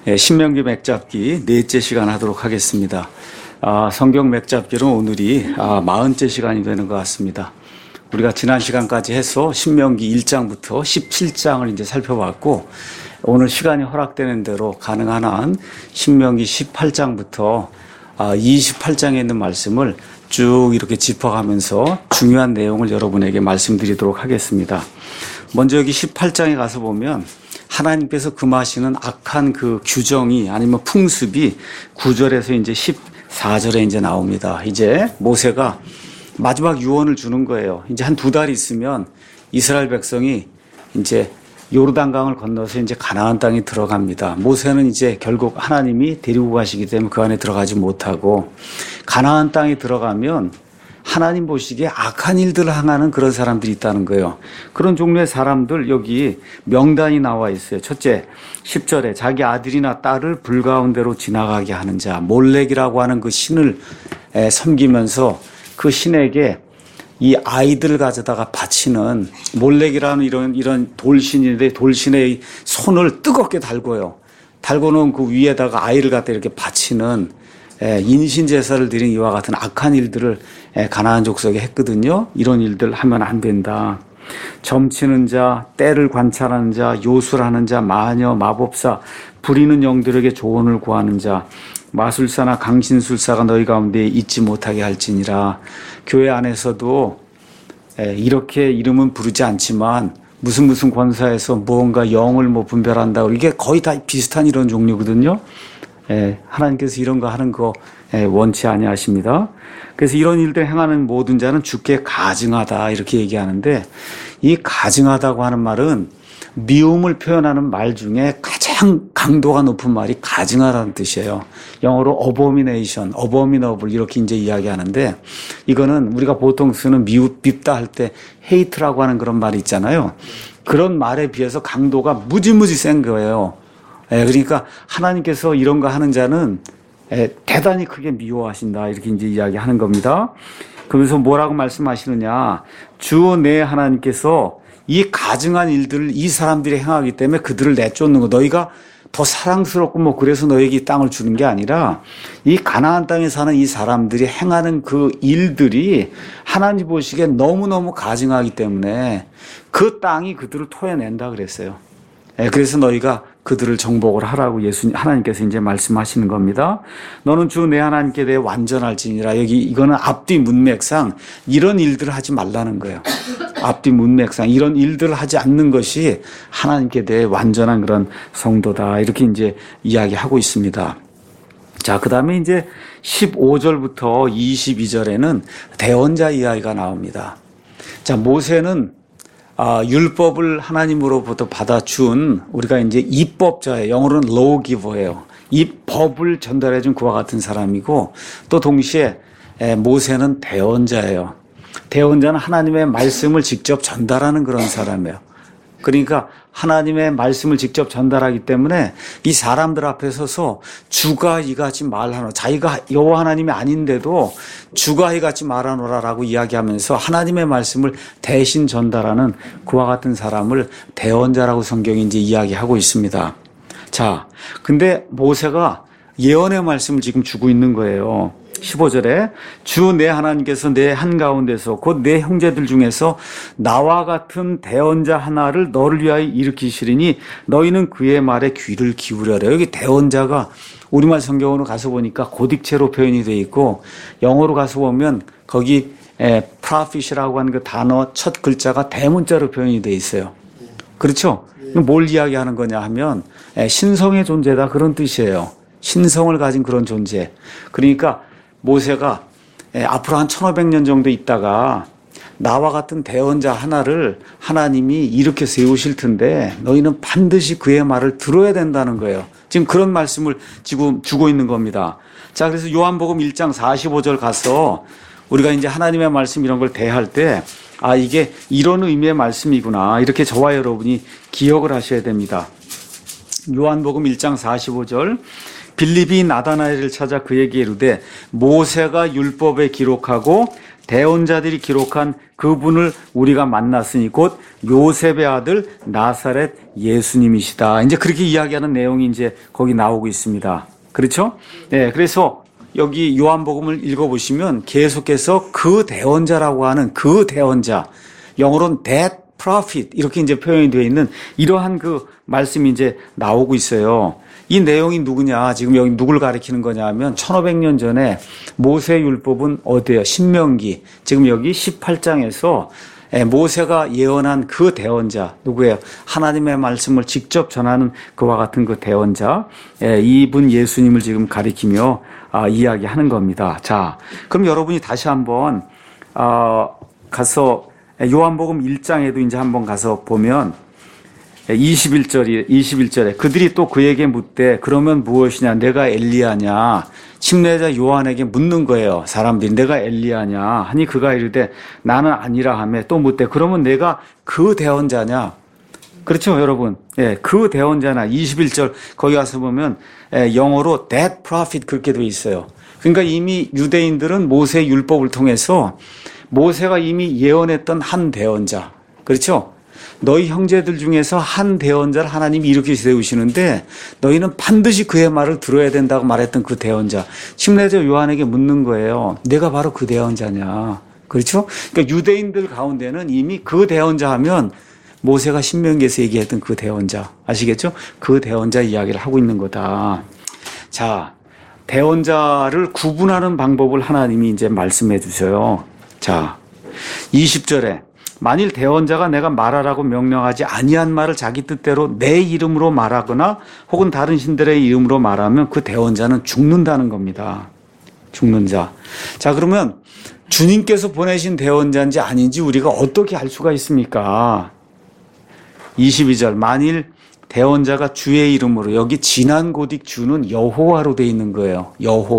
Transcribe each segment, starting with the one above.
신명기 맥잡기 넷째 시간 하도록 하겠습니다. 성경 맥잡기로 오늘이 40째 시간이 되는 것 같습니다. 우리가 지난 시간까지 해서 신명기 1장부터 17장을 이제 살펴봤고, 오늘 시간이 허락되는 대로 가능한 한 신명기 18장부터 28장에 있는 말씀을 쭉 이렇게 짚어가면서 중요한 내용을 여러분에게 말씀드리도록 하겠습니다. 먼저 여기 18장에 가서 보면 하나님께서 금하시는 악한 그 규정이 아니면 풍습이 9절에서 이제 14절에 이제 나옵니다. 이제 모세가 마지막 유언을 주는 거예요. 이제 한 2달 있으면 이스라엘 백성이 이제 요르단강을 건너서 이제 가나안 땅에 들어갑니다. 모세는 이제 결국 하나님이 데리고 가시기 때문에 그 안에 들어가지 못하고, 가나안 땅에 들어가면 하나님 보시기에 악한 일들을 행하는 그런 사람들이 있다는 거예요. 그런 종류의 사람들 여기 명단이 나와 있어요. 첫째, 10절에 자기 아들이나 딸을 불 가운데로 지나가게 하는 자, 몰렉이라고 하는 그 신을 섬기면서 그 신에게 이 아이들을 가져다가 바치는, 몰렉이라는 이런 돌신인데 돌신의 손을 뜨겁게 달고요. 달고 놓은 그 위에다가 아이를 갖다 이렇게 바치는 인신 제사를 드린 이와 같은 악한 일들을 가나안 족속에 했거든요. 이런 일들 하면 안 된다. 점치는 자, 때를 관찰하는 자, 요술하는 자, 마녀, 마법사, 부리는 영들에게 조언을 구하는 자, 마술사나 강신술사가 너희 가운데 있지 못하게 할지니라. 교회 안에서도 이렇게 이름은 부르지 않지만 무슨 권사에서 무언가 영을 분별한다. 이게 거의 다 비슷한 이런 종류거든요. 하나님께서 이런 거 하는 거 원치 아니하십니다. 그래서 이런 일들 행하는 모든 자는 주께 가증하다 이렇게 얘기하는데, 이 가증하다고 하는 말은 미움을 표현하는 말 중에 가장 강도가 높은 말이 가증하다는 뜻이에요. 영어로 abomination, abominable 이렇게 이제 이야기하는데, 이거는 우리가 보통 쓰는 밉다 할 때 hate라고 하는 그런 말이 있잖아요. 그런 말에 비해서 강도가 무지무지 센 거예요. 그러니까 하나님께서 이런 거 하는 자는 대단히 크게 미워하신다 이렇게 이제 이야기하는 겁니다. 그러면서 뭐라고 말씀하시느냐, 주 내 하나님께서 이 가증한 일들을 이 사람들이 행하기 때문에 그들을 내쫓는 거, 너희가 더 사랑스럽고 그래서 너에게 이 땅을 주는 게 아니라 이 가나안 땅에 사는 이 사람들이 행하는 그 일들이 하나님 보시기에 너무너무 가증하기 때문에 그 땅이 그들을 토해낸다 그랬어요. 그래서 너희가 그들을 정복을 하라고 하나님께서 이제 말씀하시는 겁니다. 너는 주 내 하나님께 대해 완전할지니라. 이거는 앞뒤 문맥상 이런 일들을 하지 말라는 거예요. 앞뒤 문맥상 이런 일들을 하지 않는 것이 하나님께 대해 완전한 그런 성도다. 이렇게 이제 이야기하고 있습니다. 자, 그 다음에 이제 15절부터 22절에는 대언자 이야기가 나옵니다. 자, 모세는 율법을 하나님으로부터 받아준 우리가 이제 입법자예요. 영어로는 lawgiver예요. 이 법을 전달해준 그와 같은 사람이고, 또 동시에 모세는 대언자예요. 대언자는 하나님의 말씀을 직접 전달하는 그런 사람이에요. 그러니까 하나님의 말씀을 직접 전달하기 때문에 이 사람들 앞에 서서 주가 이같이 말하노, 자기가 여호와 하나님이 아닌데도 주가 이같이 말하노라라고 이야기하면서 하나님의 말씀을 대신 전달하는 그와 같은 사람을 대언자라고 성경이 이제 이야기하고 있습니다. 자, 근데 모세가 예언의 말씀을 지금 주고 있는 거예요. 15절에 주 내 하나님께서 내 한가운데서 곧 내 형제들 중에서 나와 같은 대언자 하나를 너를 위하여 일으키시리니 너희는 그의 말에 귀를 기울여라. 여기 대언자가 우리말 성경으로 가서 보니까 고딕체로 표현이 되어 있고, 영어로 가서 보면 거기 prophet이라고 하는 그 단어 첫 글자가 대문자로 표현이 되어 있어요. 그렇죠? 뭘 이야기하는 거냐 하면 신성의 존재다 그런 뜻이에요. 신성을 가진 그런 존재. 그러니까 모세가 앞으로 한 1500년 정도 있다가 나와 같은 대언자 하나를 하나님이 이렇게 세우실 텐데 너희는 반드시 그의 말을 들어야 된다는 거예요. 지금 그런 말씀을 지금 주고 있는 겁니다. 자, 그래서 요한복음 1장 45절 가서 우리가 이제 하나님의 말씀 이런 걸 대할 때, 이게 이런 의미의 말씀이구나, 이렇게 저와 여러분이 기억을 하셔야 됩니다. 요한복음 1장 45절, 빌립이 나다나엘을 찾아 그에게 이르되 모세가 율법에 기록하고 대언자들이 기록한 그분을 우리가 만났으니 곧 요셉의 아들 나사렛 예수님이시다. 이제 그렇게 이야기하는 내용이 이제 거기 나오고 있습니다. 그렇죠? 네, 그래서 여기 요한복음을 읽어보시면 계속해서 그 대언자라고 하는 그 대언자, 영어로는 that prophet 이렇게 이제 표현이 되어 있는 이러한 그 말씀이 이제 나오고 있어요. 이 내용이 누구냐? 지금 여기 누굴 가리키는 거냐 하면 1500년 전에 모세 율법은 어디예요? 신명기. 지금 여기 18장에서 모세가 예언한 그 대언자 누구예요? 하나님의 말씀을 직접 전하는 그와 같은 그 대언자, 이분 예수님을 지금 가리키며 이야기하는 겁니다. 자, 그럼 여러분이 다시 한번 가서 요한복음 1장에도 이제 한번 가서 보면 21절에 그들이 또 그에게 묻되 그러면 무엇이냐? 내가 엘리야냐? 침례자 요한에게 묻는 거예요. 사람들이 내가 엘리야냐? 하니 그가 이르되 나는 아니라 하며 또 묻되 그러면 내가 그 대언자냐? 그렇죠, 여러분. 예, 그 대언자나 21절 거기 가서 보면 영어로 that prophet 그렇게 되어 있어요. 그러니까 이미 유대인들은 모세 율법을 통해서 모세가 이미 예언했던 한 대언자. 그렇죠? 너희 형제들 중에서 한 대언자를 하나님이 이렇게 세우시는데 너희는 반드시 그의 말을 들어야 된다고 말했던 그 대언자. 침례자 요한에게 묻는 거예요. 내가 바로 그 대언자냐. 그렇죠? 그러니까 유대인들 가운데는 이미 그 대언자 하면 모세가 신명기에서 얘기했던 그 대언자. 아시겠죠? 그 대언자 이야기를 하고 있는 거다. 자, 대언자를 구분하는 방법을 하나님이 이제 말씀해 주셔요. 자, 20절에 만일 대언자가 내가 말하라고 명령하지 아니한 말을 자기 뜻대로 내 이름으로 말하거나 혹은 다른 신들의 이름으로 말하면 그 대언자는 죽는다는 겁니다. 죽는 자. 자, 그러면 주님께서 보내신 대언자인지 아닌지 우리가 어떻게 알 수가 있습니까? 22절 만일 대언자가 주의 이름으로, 여기 지난고딕 주는 여호와로 돼 있는 거예요.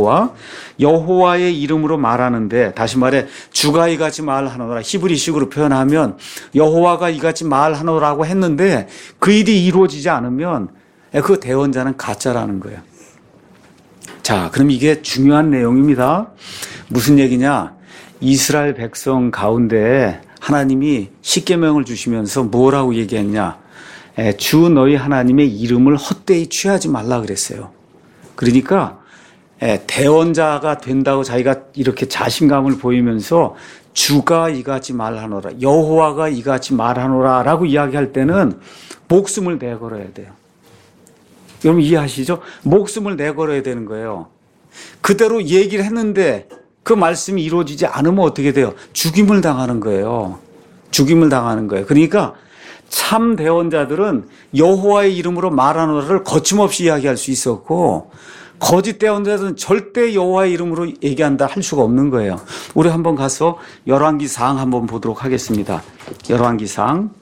여호와의 이름으로 말하는데, 다시 말해 주가 이같이 말하노라, 히브리식으로 표현하면 여호와가 이같이 말하노라고 했는데 그 일이 이루어지지 않으면 그 대언자는 가짜라는 거예요. 자, 그럼 이게 중요한 내용입니다. 무슨 얘기냐? 이스라엘 백성 가운데 하나님이 십계명을 주시면서 뭐라고 얘기했냐? 주 너희 하나님의 이름을 헛되이 취하지 말라 그랬어요. 그러니까 대언자가 된다고 자기가 이렇게 자신감을 보이면서 주가 이같이 말하노라, 여호와가 이같이 말하노라 라고 이야기할 때는 목숨을 내걸어야 돼요. 여러분 이해하시죠? 목숨을 내걸어야 되는 거예요. 그대로 얘기를 했는데 그 말씀이 이루어지지 않으면 어떻게 돼요? 죽임을 당하는 거예요. 죽임을 당하는 거예요. 그러니까 참 대언자들은 여호와의 이름으로 말하노라를 거침없이 이야기할 수 있었고, 거짓 대언자들은 절대 여호와의 이름으로 얘기한다 할 수가 없는 거예요. 우리 한번 가서 열왕기상 한번 보도록 하겠습니다. 열왕기상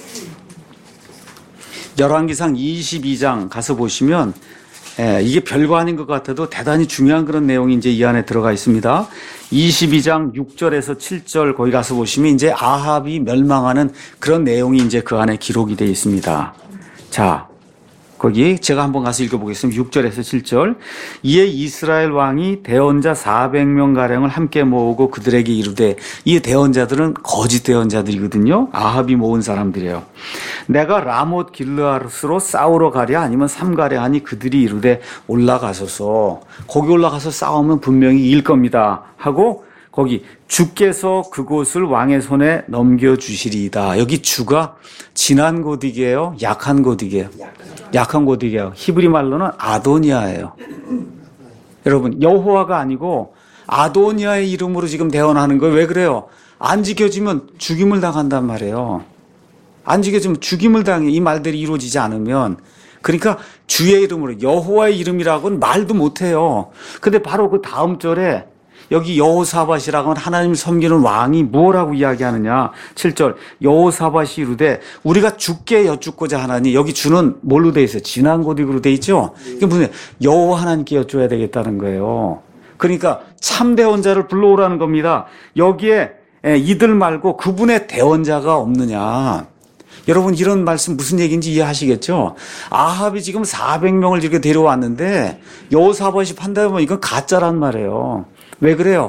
22장 가서 보시면 이게 별거 아닌 것 같아도 대단히 중요한 그런 내용이 이제 이 안에 들어가 있습니다. 22장 6절에서 7절 거기 가서 보시면 이제 아합이 멸망하는 그런 내용이 이제 그 안에 기록이 되어 있습니다. 자, 거기 제가 한번 가서 읽어보겠습니다. 6절에서 7절. 이에 이스라엘 왕이 대언자 400명가량을 함께 모으고 그들에게 이르되, 이 대언자들은 거짓 대언자들이거든요. 아합이 모은 사람들이에요. 내가 라못 길르앗으로 싸우러 가랴 아니면 삼가랴 하니 그들이 이르되 올라가소서. 거기 올라가서 싸우면 분명히 이길 겁니다 하고, 거기 주께서 그곳을 왕의 손에 넘겨주시리이다. 여기 주가 진한 고딕이에요? 약한 고딕이에요? 약한 고딕이에요. 히브리 말로는 아도니아예요. 여러분, 여호와가 아니고 아도니아의 이름으로 지금 대언하는 거예요. 왜 그래요? 안 지켜지면 죽임을 당한단 말이에요. 안 지켜지면 죽임을 당해. 이 말들이 이루어지지 않으면. 그러니까 주의 이름으로, 여호와의 이름이라고는 말도 못해요. 근데 바로 그 다음 절에 여기 여호사밧이라고 하는 하나님을 섬기는 왕이 뭐라고 이야기하느냐. 7절 여호사밧이 이르되 우리가 주께 여쭙고자 하나니, 여기 주는 뭘로 돼 있어요? 진한 고딕으로 돼 있죠. 이게 무슨 여호와 하나님께 여쭤야 되겠다는 거예요. 그러니까 참 대언자를 불러오라는 겁니다. 여기에 이들 말고 그분의 대언자가 없느냐. 여러분 이런 말씀 무슨 얘기인지 이해하시겠죠? 아합이 지금 400명을 이렇게 데려왔는데 여호사밧이 판단해보면 이건 가짜란 말이에요. 왜 그래요?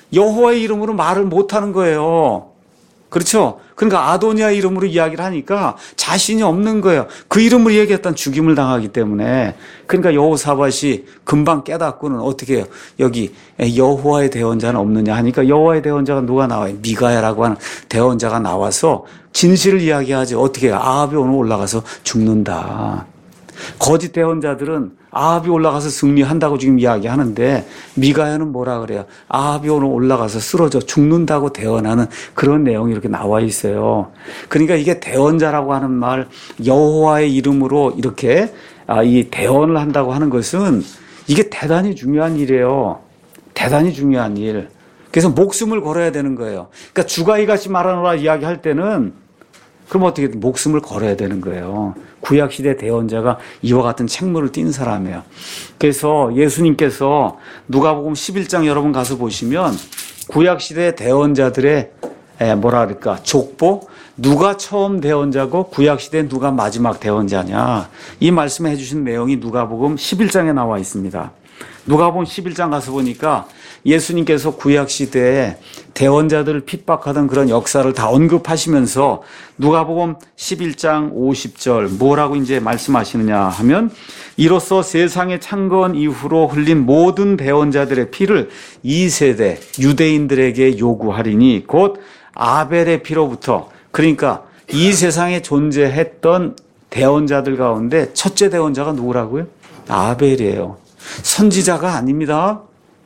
여호와의 이름으로 말을 못하는 거예요. 그렇죠? 그러니까 아도니아 이름으로 이야기를 하니까 자신이 없는 거예요. 그 이름을 얘기했던 죽임을 당하기 때문에. 그러니까 여호사밧이 금방 깨닫고는 어떻게 해요? 여기 여호와의 대언자는 없느냐 하니까 여호와의 대언자가 누가 나와요? 미가야라고 하는 대언자가 나와서 진실을 이야기하지. 어떻게 해요? 아합이 오늘 올라가서 죽는다. 거짓 대언자들은 아합이 올라가서 승리한다고 지금 이야기하는데 미가야는 뭐라 그래요? 아합이 오늘 올라가서 쓰러져 죽는다고 대언하는 그런 내용이 이렇게 나와 있어요. 그러니까 이게 대언자라고 하는 말, 여호와의 이름으로 이렇게 이 대언을 한다고 하는 것은 이게 대단히 중요한 일이에요. 대단히 중요한 일. 그래서 목숨을 걸어야 되는 거예요. 그러니까 주가 이같이 말하노라 이야기할 때는 그럼 어떻게 목숨을 걸어야 되는 거예요. 구약시대 대언자가 이와 같은 책무를 띈 사람이에요. 그래서 예수님께서 누가복음 11장 여러분 가서 보시면 구약시대 대언자들의 뭐라 그럴까 족보, 누가 처음 대언자고 구약시대 누가 마지막 대언자냐, 이 말씀해 주신 내용이 누가복음 11장에 나와 있습니다. 누가복음 11장 가서 보니까 예수님께서 구약시대에 대언자들을 핍박하던 그런 역사를 다 언급하시면서 누가복음 11장 50절 뭐라고 이제 말씀하시느냐 하면, 이로써 세상의 창건 이후로 흘린 모든 대언자들의 피를 2세대 유대인들에게 요구하리니 곧 아벨의 피로부터. 그러니까 이 세상에 존재했던 대언자들 가운데 첫째 대언자가 누구라고요? 아벨이에요. 선지자가 아닙니다.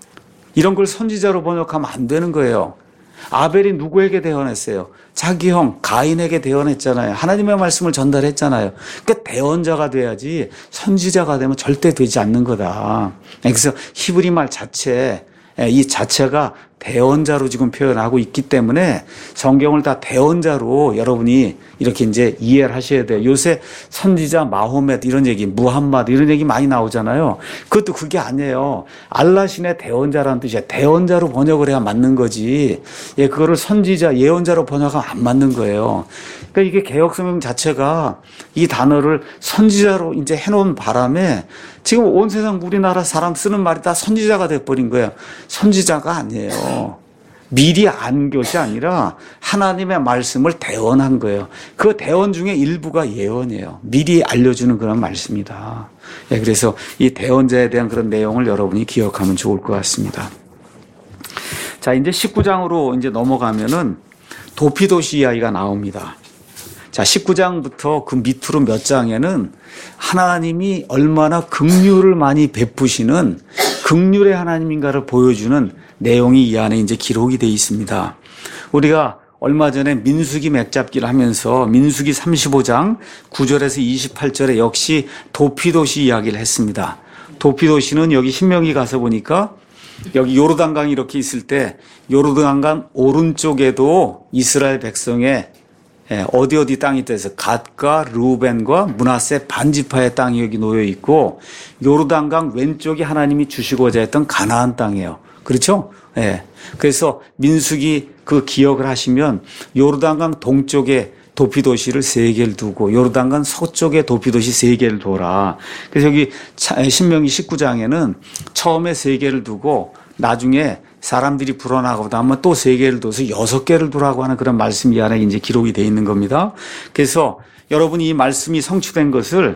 이런 걸 선지자로 번역하면 안 되는 거예요. 아벨이 누구에게 대언했어요? 자기 형 가인에게 대언했잖아요. 하나님의 말씀을 전달했잖아요. 그러니까 대언자가 돼야지 선지자가 되면 절대 되지 않는 거다. 그래서 히브리 말 자체, 이 자체가 대언자로 지금 표현하고 있기 때문에 성경을 다 대언자로 여러분이 이렇게 이제 이해를 하셔야 돼요. 요새 선지자 마호멧 이런 얘기, 무함마드 이런 얘기 많이 나오잖아요. 그것도 그게 아니에요. 알라신의 대언자라는 뜻이야. 대언자로 번역을 해야 맞는 거지. 예, 그거를 선지자, 예언자로 번역하면 안 맞는 거예요. 그러니까 이게 개혁성경 자체가 이 단어를 선지자로 이제 해놓은 바람에 지금 온 세상 우리나라 사람 쓰는 말이 다 선지자가 돼버린 거예요. 선지자가 아니에요. 미리 안 것이 아니라 하나님의 말씀을 대언한 거예요. 그 대언 중에 일부가 예언이에요. 미리 알려주는 그런 말씀이다. 예, 그래서 이 대언자에 대한 그런 내용을 여러분이 기억하면 좋을 것 같습니다. 자, 이제 19장으로 이제 넘어가면은 도피도시 이야기가 나옵니다. 자, 19장부터 그 밑으로 몇 장에는 하나님이 얼마나 긍휼을 많이 베푸시는 긍휼의 하나님인가를 보여주는 내용이 이 안에 이제 기록이 되어 있습니다. 우리가 얼마 전에 민수기 맥잡기를 하면서 민수기 35장 9절에서 28절에 역시 도피도시 이야기를 했습니다. 도피도시는 여기 신명기 가서 보니까 여기 요르단강이 이렇게 있을 때 요르단강 오른쪽에도 이스라엘 백성의 어디 땅이 있다 해서 갓과 르우벤과 므낫세 반지파의 땅이 여기 놓여 있고, 요르단강 왼쪽이 하나님이 주시고자 했던 가나안 땅이에요. 그렇죠? 예. 그래서 민수기 그 기억을 하시면 요르단강 동쪽에 도피도시를 3개를 두고 요르단강 서쪽에 도피도시 3개를 둬라. 그래서 여기 신명기 19장에는 처음에 3개를 두고 나중에 사람들이 불어나고 나면 또 3개를 둬서 6개를 두라고 하는 그런 말씀이 안에 이제 기록이 되어 있는 겁니다. 그래서 여러분이 이 말씀이 성취된 것을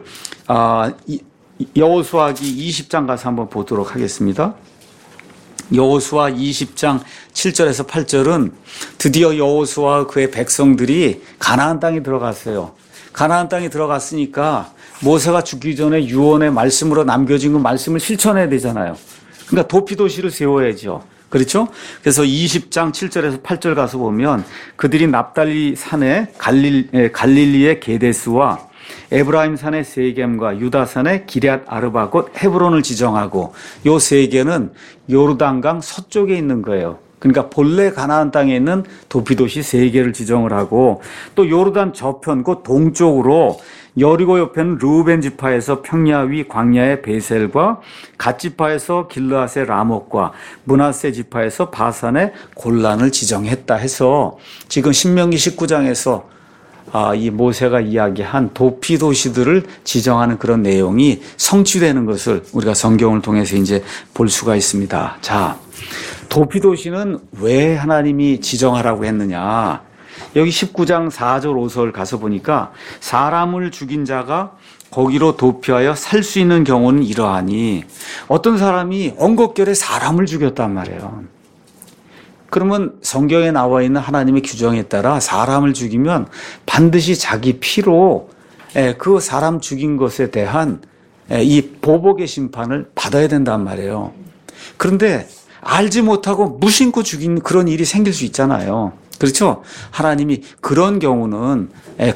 여호수아기 20장 가서 한번 보도록 하겠습니다. 여호수아 20장 7절에서 8절은 드디어 여호수아와 그의 백성들이 가나안 땅에 들어갔어요. 가나안 땅에 들어갔으니까 모세가 죽기 전에 유언의 말씀으로 남겨진 그 말씀을 실천해야 되잖아요. 그러니까 도피도시를 세워야죠. 그렇죠? 그래서 20장 7절에서 8절 가서 보면 그들이 납달리 산의 갈릴리의 게데스와 에브라임 산의 세겜과 유다 산의 기럇 아르바 곧 헤브론을 지정하고, 요 3개는 요르단강 서쪽에 있는 거예요. 그러니까 본래 가나안 땅에 있는 도피도시 3개를 지정을 하고, 또 요르단 저편 곧 동쪽으로 여리고 옆에는 르우벤 지파에서 평야 위 광야의 베셀과 갓 지파에서 길르앗의 라못과 므낫세 지파에서 바산의 골란을 지정했다 해서 지금 신명기 19장에서 이 모세가 이야기한 도피도시들을 지정하는 그런 내용이 성취되는 것을 우리가 성경을 통해서 이제 볼 수가 있습니다. 자, 도피도시는 왜 하나님이 지정하라고 했느냐. 여기 19장 4절 5절 가서 보니까 사람을 죽인 자가 거기로 도피하여 살 수 있는 경우는 이러하니, 어떤 사람이 언급결에 사람을 죽였단 말이에요. 그러면 성경에 나와 있는 하나님의 규정에 따라 사람을 죽이면 반드시 자기 피로 그 사람 죽인 것에 대한 이 보복의 심판을 받아야 된단 말이에요. 그런데 알지 못하고 무심코 죽인 그런 일이 생길 수 있잖아요. 그렇죠? 하나님이 그런 경우는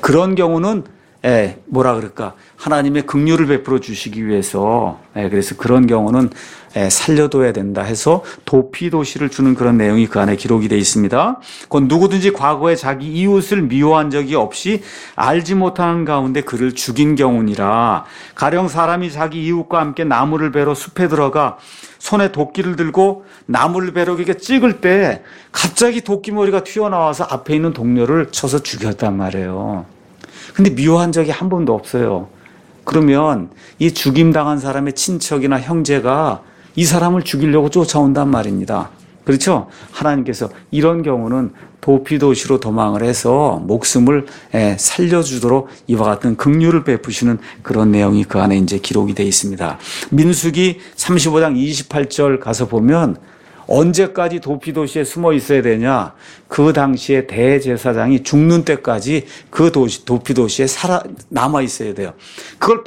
뭐라 그럴까? 하나님의 긍휼을 베풀어 주시기 위해서, 그래서 그런 경우는 살려둬야 된다 해서 도피도시를 주는 그런 내용이 그 안에 기록이 되어 있습니다. 그건 누구든지 과거에 자기 이웃을 미워한 적이 없이 알지 못하는 가운데 그를 죽인 경우니라. 가령 사람이 자기 이웃과 함께 나무를 베러 숲에 들어가 손에 도끼를 들고 나무를 베러 이렇게 찍을 때 갑자기 도끼머리가 튀어나와서 앞에 있는 동료를 쳐서 죽였단 말이에요. 근데 미워한 적이 한 번도 없어요. 그러면 이 죽임당한 사람의 친척이나 형제가 이 사람을 죽이려고 쫓아온단 말입니다. 그렇죠? 하나님께서 이런 경우는 도피도시로 도망을 해서 목숨을 살려주도록 이와 같은 긍휼을 베푸시는 그런 내용이 그 안에 이제 기록이 되어 있습니다. 민수기 35장 28절 가서 보면 언제까지 도피도시에 숨어 있어야 되냐? 그 당시에 대제사장이 죽는 때까지 그 도피도시에 남아 있어야 돼요. 그걸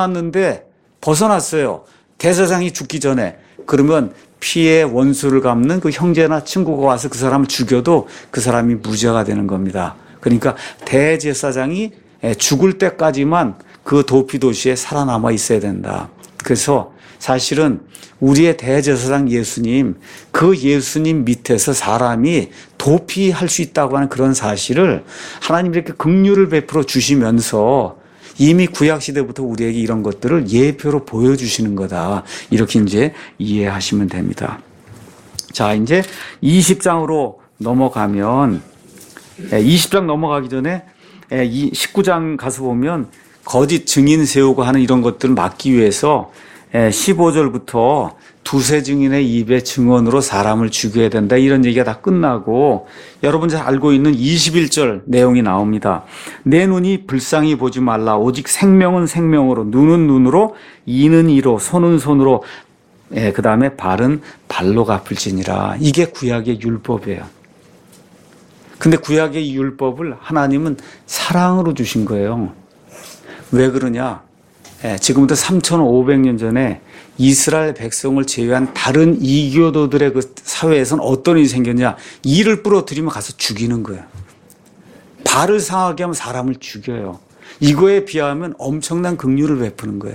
벗어났어요. 대제사장이 죽기 전에. 그러면 피해 원수를 갚는 그 형제나 친구가 와서 그 사람을 죽여도 그 사람이 무죄가 되는 겁니다. 그러니까 대제사장이 죽을 때까지만 그 도피도시에 살아남아 있어야 된다. 그래서 사실은 우리의 대제사장 예수님, 그 예수님 밑에서 사람이 도피할 수 있다고 하는 그런 사실을 하나님이 이렇게 긍휼을 베풀어 주시면서 이미 구약시대부터 우리에게 이런 것들을 예표로 보여주시는 거다. 이렇게 이제 이해하시면 됩니다. 자, 이제 20장으로 넘어가면, 20장 넘어가기 전에 19장 가서 보면 거짓 증인 세우고 하는 이런 것들을 막기 위해서 15절부터 두세 증인의 입에 증언으로 사람을 죽여야 된다. 이런 얘기가 다 끝나고 여러분 잘 알고 있는 21절 내용이 나옵니다. 내 눈이 불쌍히 보지 말라. 오직 생명은 생명으로, 눈은 눈으로, 이는 이로, 손은 손으로, 그 다음에 발은 발로 갚을지니라. 이게 구약의 율법이에요. 근데 구약의 율법을 하나님은 사랑으로 주신 거예요. 왜 그러냐? 지금부터 3,500년 전에 이스라엘 백성을 제외한 다른 이교도들의 그 사회에서는 어떤 일이 생겼냐? 이를 부러뜨리면 가서 죽이는 거예요. 발을 상하게 하면 사람을 죽여요. 이거에 비하면 엄청난 긍휼을 베푸는 거예요.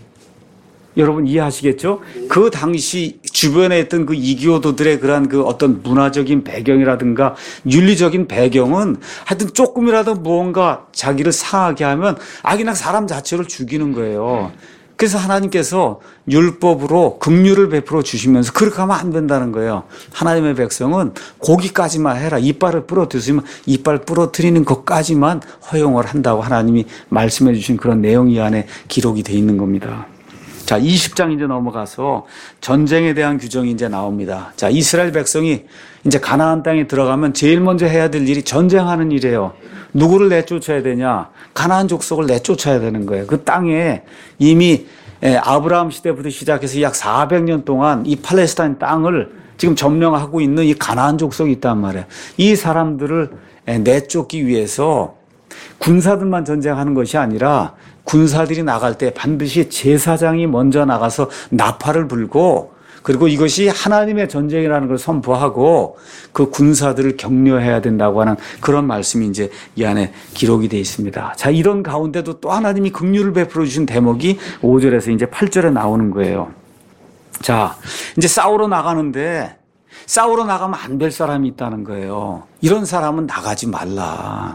여러분 이해하시겠죠? 그 당시 주변에 있던 그 이교도들의 그러한 그 어떤 문화적인 배경이라든가 윤리적인 배경은 하여튼 조금이라도 무언가 자기를 상하게 하면 그냥 사람 자체를 죽이는 거예요. 그래서 하나님께서 율법으로 긍휼을 베풀어 주시면서 그렇게 하면 안 된다는 거예요. 하나님의 백성은 거기까지만 해라. 이빨을 부러뜨리면 이빨 부러뜨리는 것까지만 허용을 한다고 하나님이 말씀해 주신 그런 내용이 이 안에 기록이 돼 있는 겁니다. 자, 20장 이제 넘어가서 전쟁에 대한 규정이 이제 나옵니다. 자, 이스라엘 백성이 이제 가나안 땅에 들어가면 제일 먼저 해야 될 일이 전쟁하는 일이에요. 누구를 내쫓아야 되냐? 가나안 족속을 내쫓아야 되는 거예요. 그 땅에 이미 아브라함 시대부터 시작해서 약 400년 동안 이 팔레스타인 땅을 지금 점령하고 있는 이 가나안 족속이 있단 말이에요. 이 사람들을 내쫓기 위해서 군사들만 전쟁하는 것이 아니라 군사들이 나갈 때 반드시 제사장이 먼저 나가서 나팔을 불고, 그리고 이것이 하나님의 전쟁이라는 걸 선포하고 그 군사들을 격려해야 된다고 하는 그런 말씀이 이제 이 안에 기록이 되어 있습니다. 자, 이런 가운데도 또 하나님이 긍휼을 베풀어 주신 대목이 5절에서 이제 8절에 나오는 거예요. 자, 이제 싸우러 나가는데 싸우러 나가면 안 될 사람이 있다는 거예요. 이런 사람은 나가지 말라.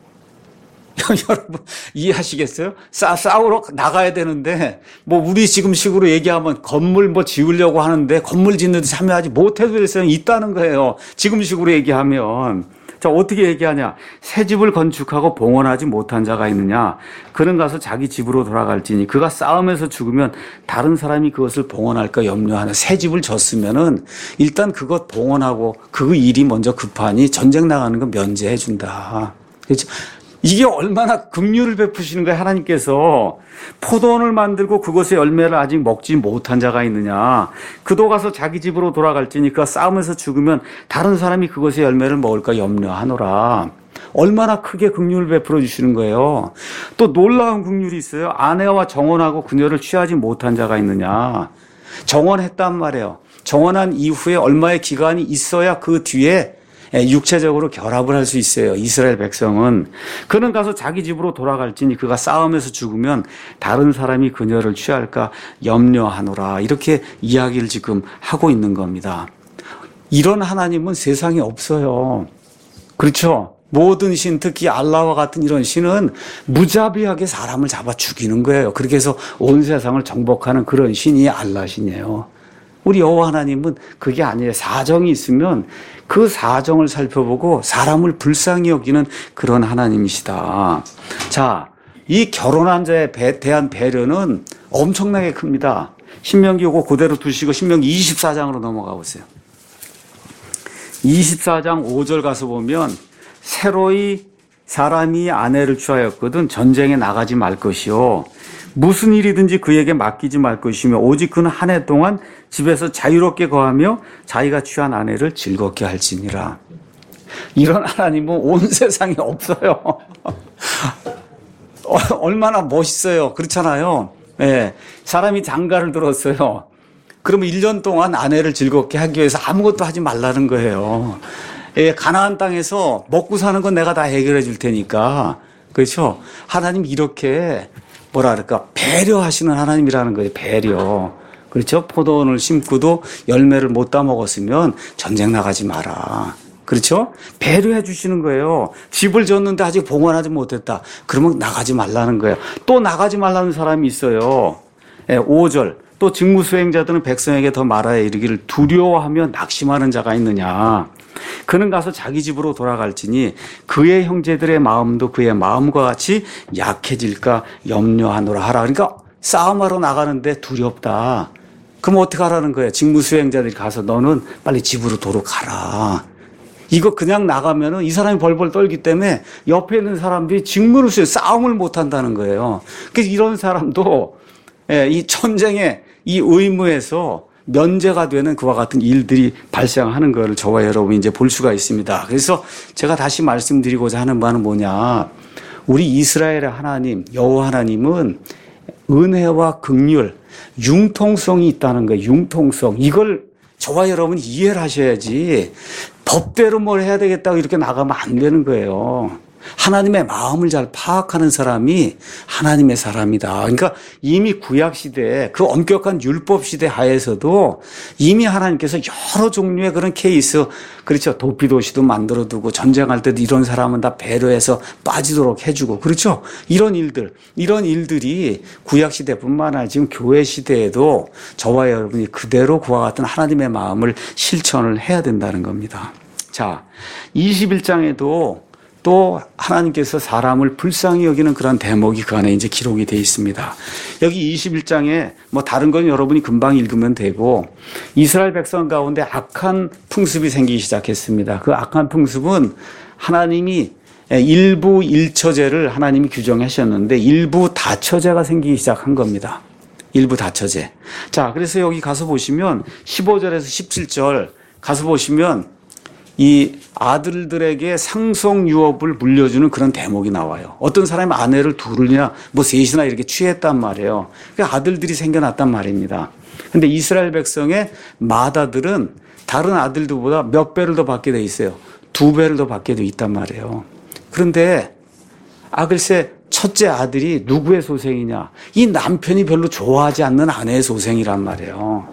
여러분 이해하시겠어요? 싸우러 나가야 되는데 우리 지금 식으로 얘기하면 건물 지으려고 하는데 건물 짓는 데 참여하지 못해도 될 사람이 있다는 거예요. 지금 식으로 얘기하면 자, 어떻게 얘기하냐? 새 집을 건축하고 봉헌하지 못한 자가 있느냐? 그는 가서 자기 집으로 돌아갈지니 그가 싸움에서 죽으면 다른 사람이 그것을 봉헌할까 염려하는. 새 집을 졌으면은 일단 그것 봉헌하고 그 일이 먼저 급하니 전쟁 나가는 거 면제해 준다. 그렇죠? 이게 얼마나 긍휼을 베푸시는 거예요. 하나님께서 포도원을 만들고 그것의 열매를 아직 먹지 못한 자가 있느냐. 그도 가서 자기 집으로 돌아갈지니 그가 싸움에서 죽으면 다른 사람이 그것의 열매를 먹을까 염려하노라. 얼마나 크게 긍휼을 베풀어 주시는 거예요. 또 놀라운 긍휼이 있어요. 아내와 정혼하고 그녀를 취하지 못한 자가 있느냐. 정혼했단 말이에요. 정혼한 이후에 얼마의 기간이 있어야 그 뒤에 육체적으로 결합을 할 수 있어요. 이스라엘 백성은. 그는 가서 자기 집으로 돌아갈지니 그가 싸움에서 죽으면 다른 사람이 그녀를 취할까 염려하노라. 이렇게 이야기를 지금 하고 있는 겁니다. 이런 하나님은 세상에 없어요. 그렇죠? 모든 신, 특히 알라와 같은 이런 신은 무자비하게 사람을 잡아 죽이는 거예요. 그렇게 해서 온 세상을 정복하는 그런 신이 알라 신이에요. 우리 여호와 하나님은 그게 아니에요. 사정이 있으면 그 사정을 살펴보고 사람을 불쌍히 여기는 그런 하나님이시다. 자, 이 결혼한 자에 대한 배려는 엄청나게 큽니다. 신명기 요거 그대로 두시고 신명기 24장으로 넘어가 보세요. 24장 5절 가서 보면 새로이 사람이 아내를 취하였거든 전쟁에 나가지 말 것이요. 무슨 일이든지 그에게 맡기지 말 것이며 오직 그는 한 해 동안 집에서 자유롭게 거하며 자기가 취한 아내를 즐겁게 할지니라. 이런 하나님은 온 세상에 없어요. 얼마나 멋있어요. 그렇잖아요. 예, 사람이 장가를 들었어요. 그러면 1년 동안 아내를 즐겁게 하기 위해서 아무것도 하지 말라는 거예요. 예, 가나안 땅에서 먹고 사는 건 내가 다 해결해 줄 테니까. 그렇죠? 하나님 이렇게 뭐라 그럴까 배려하시는 하나님이라는 거예요. 배려. 그렇죠? 포도원을 심고도 열매를 못 따먹었으면 전쟁 나가지 마라. 그렇죠? 배려해 주시는 거예요. 집을 졌는데 아직 봉헌하지 못했다. 그러면 나가지 말라는 거예요. 또 나가지 말라는 사람이 있어요. 5절. 또 직무수행자들은 백성에게 더 말하여 이르기를 두려워하며 낙심하는 자가 있느냐. 그는 가서 자기 집으로 돌아갈지니 그의 형제들의 마음도 그의 마음과 같이 약해질까 염려하노라 하라. 그러니까 싸움하러 나가는데 두렵다. 그럼 어떻게 하라는 거예요? 직무수행자들이 가서 너는 빨리 집으로 도로 가라. 이거 그냥 나가면은 이 사람이 벌벌 떨기 때문에 옆에 있는 사람들이 직무를 수행, 싸움을 못 한다는 거예요. 그래서 이런 사람도 이 전쟁의 이 의무에서 면제가 되는 그와 같은 일들이 발생하는 것을 저와 여러분이 이제 볼 수가 있습니다. 그래서 제가 다시 말씀드리고자 하는 바는 뭐냐. 우리 이스라엘의 하나님, 여호와 하나님은 은혜와 긍휼, 융통성이 있다는 거예요. 융통성. 이걸 저와 여러분이 이해를 하셔야지 법대로 뭘 해야 되겠다고 이렇게 나가면 안 되는 거예요. 하나님의 마음을 잘 파악하는 사람이 하나님의 사람이다. 그러니까 이미 구약시대 그 엄격한 율법시대 하에서도 이미 하나님께서 여러 종류의 그런 케이스, 그렇죠. 도피도시도 만들어두고 전쟁할 때도 이런 사람은 다 배려해서 빠지도록 해주고, 그렇죠. 이런 일들이 구약시대뿐만 아니라 지금 교회시대에도 저와 여러분이 그대로 그와 같은 하나님의 마음을 실천을 해야 된다는 겁니다. 자, 21장에도 또 하나님께서 사람을 불쌍히 여기는 그런 대목이 그 안에 이제 기록이 되어 있습니다. 여기 21장에 뭐 다른 건 여러분이 금방 읽으면 되고 이스라엘 백성 가운데 악한 풍습이 생기기 시작했습니다. 그 악한 풍습은 하나님이 일부 일처제를 하나님이 규정하셨는데 일부 다처제가 생기기 시작한 겁니다. 일부 다처제. 자, 그래서 여기 가서 보시면 15절에서 17절 가서 보시면 이 아들들에게 상속 유업을 물려주는 그런 대목이 나와요. 어떤 사람이 아내를 둘이나 뭐 셋이나 이렇게 취했단 말이에요. 그러니까 아들들이 생겨났단 말입니다. 근데 이스라엘 백성의 맏아들은 다른 아들들보다 몇 배를 더 받게 돼 있어요. 2배를 더 받게 돼 있단 말이에요. 그런데 글쎄 첫째 아들이 누구의 소생이냐? 이 남편이 별로 좋아하지 않는 아내의 소생이란 말이에요.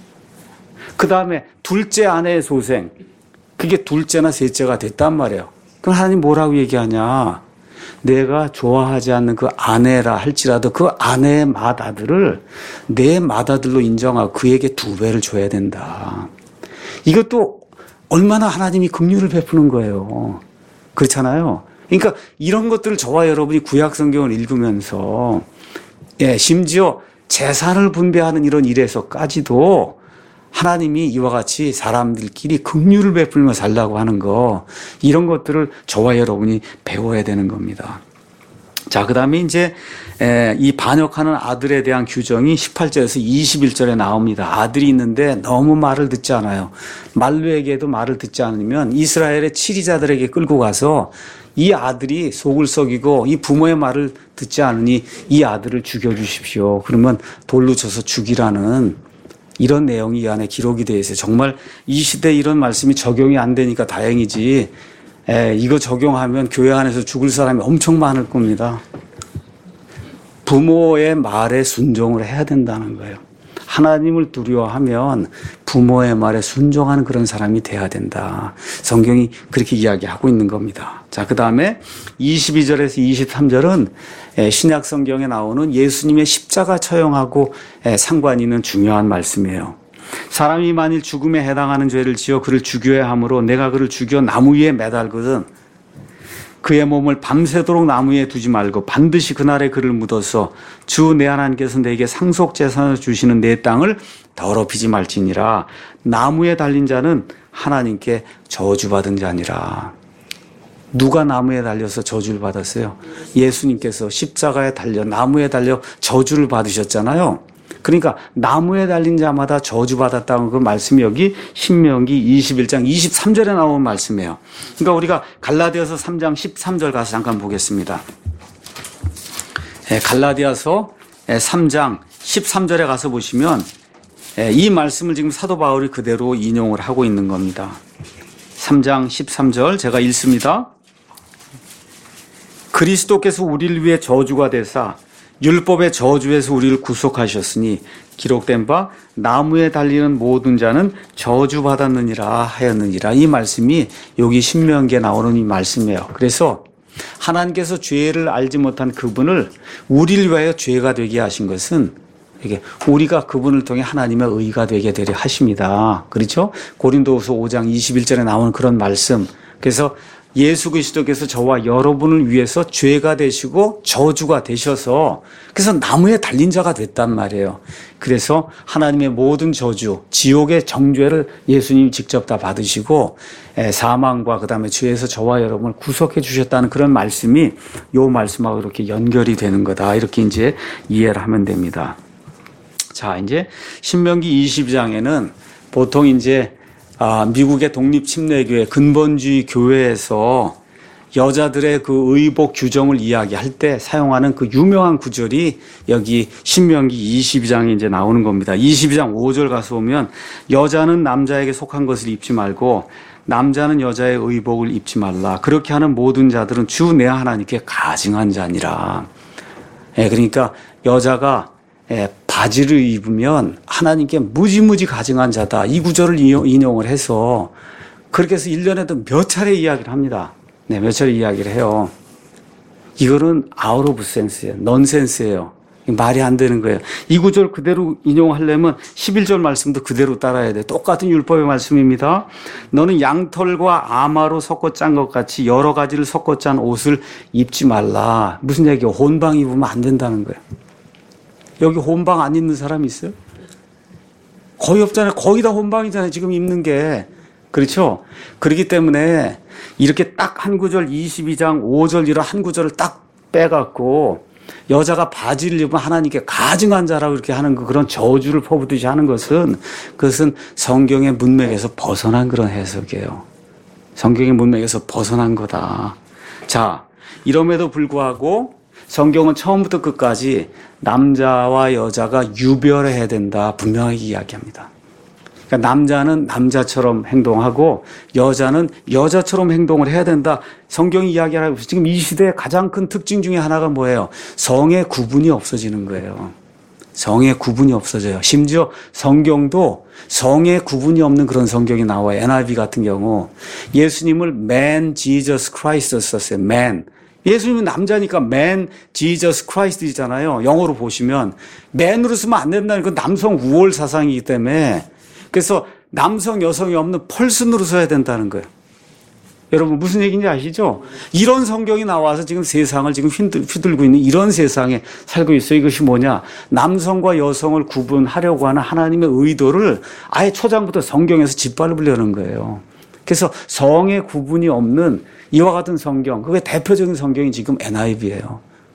그 다음에 둘째 아내의 소생. 그게 둘째나 셋째가 됐단 말이에요. 그럼 하나님 뭐라고 얘기하냐? 내가 좋아하지 않는 그 아내라 할지라도 그 아내의 맏아들을 내 맏아들로 인정하고 그에게 2배를 줘야 된다. 이것도 얼마나 하나님이 긍휼을 베푸는 거예요. 그렇잖아요. 그러니까 이런 것들을 저와 여러분이 구약 성경을 읽으면서 심지어 재산을 분배하는 이런 일에서까지도 하나님이 이와 같이 사람들끼리 긍휼을 베풀며 살라고 하는 거, 이런 것들을 저와 여러분이 배워야 되는 겁니다. 자, 그 다음에 이제 이 반역하는 아들에 대한 규정이 18절에서 21절에 나옵니다. 아들이 있는데 너무 말을 듣지 않아요. 말루에게도 말을 듣지 않으면 이스라엘의 치리자들에게 끌고 가서 이 아들이 속을 썩이고 이 부모의 말을 듣지 않으니 이 아들을 죽여주십시오. 그러면 돌로 쳐서 죽이라는 이런 내용이 이 안에 기록이 되어 있어요. 정말 이 시대에 이런 말씀이 적용이 안 되니까 다행이지, 이거 적용하면 교회 안에서 죽을 사람이 엄청 많을 겁니다. 부모의 말에 순종을 해야 된다는 거예요. 하나님을 두려워하면 부모의 말에 순종하는 그런 사람이 돼야 된다. 성경이 그렇게 이야기하고 있는 겁니다. 자, 그 다음에 22절에서 23절은 신약 성경에 나오는 예수님의 십자가 처형하고 상관이 있는 중요한 말씀이에요. 사람이 만일 죽음에 해당하는 죄를 지어 그를 죽여야 하므로 내가 그를 죽여 나무 위에 매달거든 그의 몸을 밤새도록 나무 위에 두지 말고 반드시 그날에 그를 묻어서 주 내 하나님께서 내게 상속재산을 주시는 내 땅을 더럽히지 말지니라. 나무에 달린 자는 하나님께 저주받은 자니라. 누가 나무에 달려서 저주를 받았어요? 예수님께서 십자가에 달려 나무에 달려 저주를 받으셨잖아요. 그러니까 나무에 달린 자마다 저주받았다는 그 말씀이 여기 신명기 21장 23절에 나온 말씀이에요. 그러니까 우리가 갈라디아서 3장 13절 가서 잠깐 보겠습니다. 갈라디아서 3장 13절에 가서 보시면 이 말씀을 지금 사도 바울이 그대로 인용을 하고 있는 겁니다. 3장 13절 제가 읽습니다. 그리스도께서 우리를 위해 저주가 되사 율법의 저주에서 우리를 구속하셨으니 기록된 바 나무에 달리는 모든 자는 저주받았느니라 하였느니라. 이 말씀이 여기 신명기에 나오는 이 말씀이에요. 그래서 하나님께서 죄를 알지 못한 그분을 우리를 위하여 죄가 되게 하신 것은 이게 우리가 그분을 통해 하나님의 의가 되게 되려 하십니다. 그렇죠? 고린도후서 5장 21절에 나오는 그런 말씀. 그래서 예수 그리스도께서 저와 여러분을 위해서 죄가 되시고 저주가 되셔서 그래서 나무에 달린 자가 됐단 말이에요. 그래서 하나님의 모든 저주, 지옥의 정죄를 예수님이 직접 다 받으시고 사망과 그다음에 죄에서 저와 여러분을 구속해 주셨다는 그런 말씀이 이 말씀하고 이렇게 연결이 되는 거다. 이렇게 이제 이해를 하면 됩니다. 자, 이제 신명기 22장에는 보통 이제 미국의 독립침례교회, 근본주의 교회에서 여자들의 그 의복 규정을 이야기할 때 사용하는 그 유명한 구절이 여기 신명기 22장에 이제 나오는 겁니다. 22장 5절 가서 보면 여자는 남자에게 속한 것을 입지 말고 남자는 여자의 의복을 입지 말라. 그렇게 하는 모든 자들은 주 내 하나님께 가증한 자니라. 그러니까 여자가 바지를 입으면 하나님께 무지무지 가증한 자다. 이 구절을 인용을 해서 그렇게 해서 1년에도 몇 차례 이야기를 합니다. 네, 몇 차례 이야기를 해요. 이거는 아웃 오브 센스예요. 넌센스예요. 말이 안 되는 거예요. 이 구절 그대로 인용하려면 11절 말씀도 그대로 따라야 돼. 똑같은 율법의 말씀입니다. 너는 양털과 아마로 섞어 짠 것 같이 여러 가지를 섞어 짠 옷을 입지 말라. 무슨 얘기예요? 혼방 입으면 안 된다는 거예요. 여기 혼방 안 입는 사람 있어요? 거의 없잖아요. 거의 다 혼방이잖아요. 지금 입는 게. 그렇죠? 그렇기 때문에 이렇게 딱 한 구절 22장 5절 이런 한 구절을 딱 빼갖고 여자가 바지를 입으면 하나님께 가증한 자라고 이렇게 하는 그런 저주를 퍼붓듯이 하는 것은 그것은 성경의 문맥에서 벗어난 그런 해석이에요. 성경의 문맥에서 벗어난 거다. 자, 이럼에도 불구하고 성경은 처음부터 끝까지 남자와 여자가 유별해야 된다. 분명하게 이야기합니다. 그러니까 남자는 남자처럼 행동하고 여자는 여자처럼 행동을 해야 된다. 성경이 이야기하고 있어요. 지금 이 시대의 가장 큰 특징 중에 하나가 뭐예요? 성의 구분이 없어지는 거예요. 성의 구분이 없어져요. 심지어 성경도 성의 구분이 없는 그런 성경이 나와요. NIV 같은 경우 예수님을 Man Jesus Christ 썼어요. Man. 예수님은 남자니까 Man, Jesus Christ이잖아요. 영어로 보시면 man으로 쓰면 안 된다는 건 남성 우월 사상이기 때문에 그래서 남성, 여성이 없는 펄슨으로 써야 된다는 거예요. 여러분 무슨 얘기인지 아시죠? 이런 성경이 나와서 지금 세상을 지금 휘둘고 있는 이런 세상에 살고 있어요. 이것이 뭐냐? 남성과 여성을 구분하려고 하는 하나님의 의도를 아예 초장부터 성경에서 짓밟으려는 거예요. 그래서 성의 구분이 없는 이와 같은 성경, 그게 대표적인 성경이 지금 NIV예요.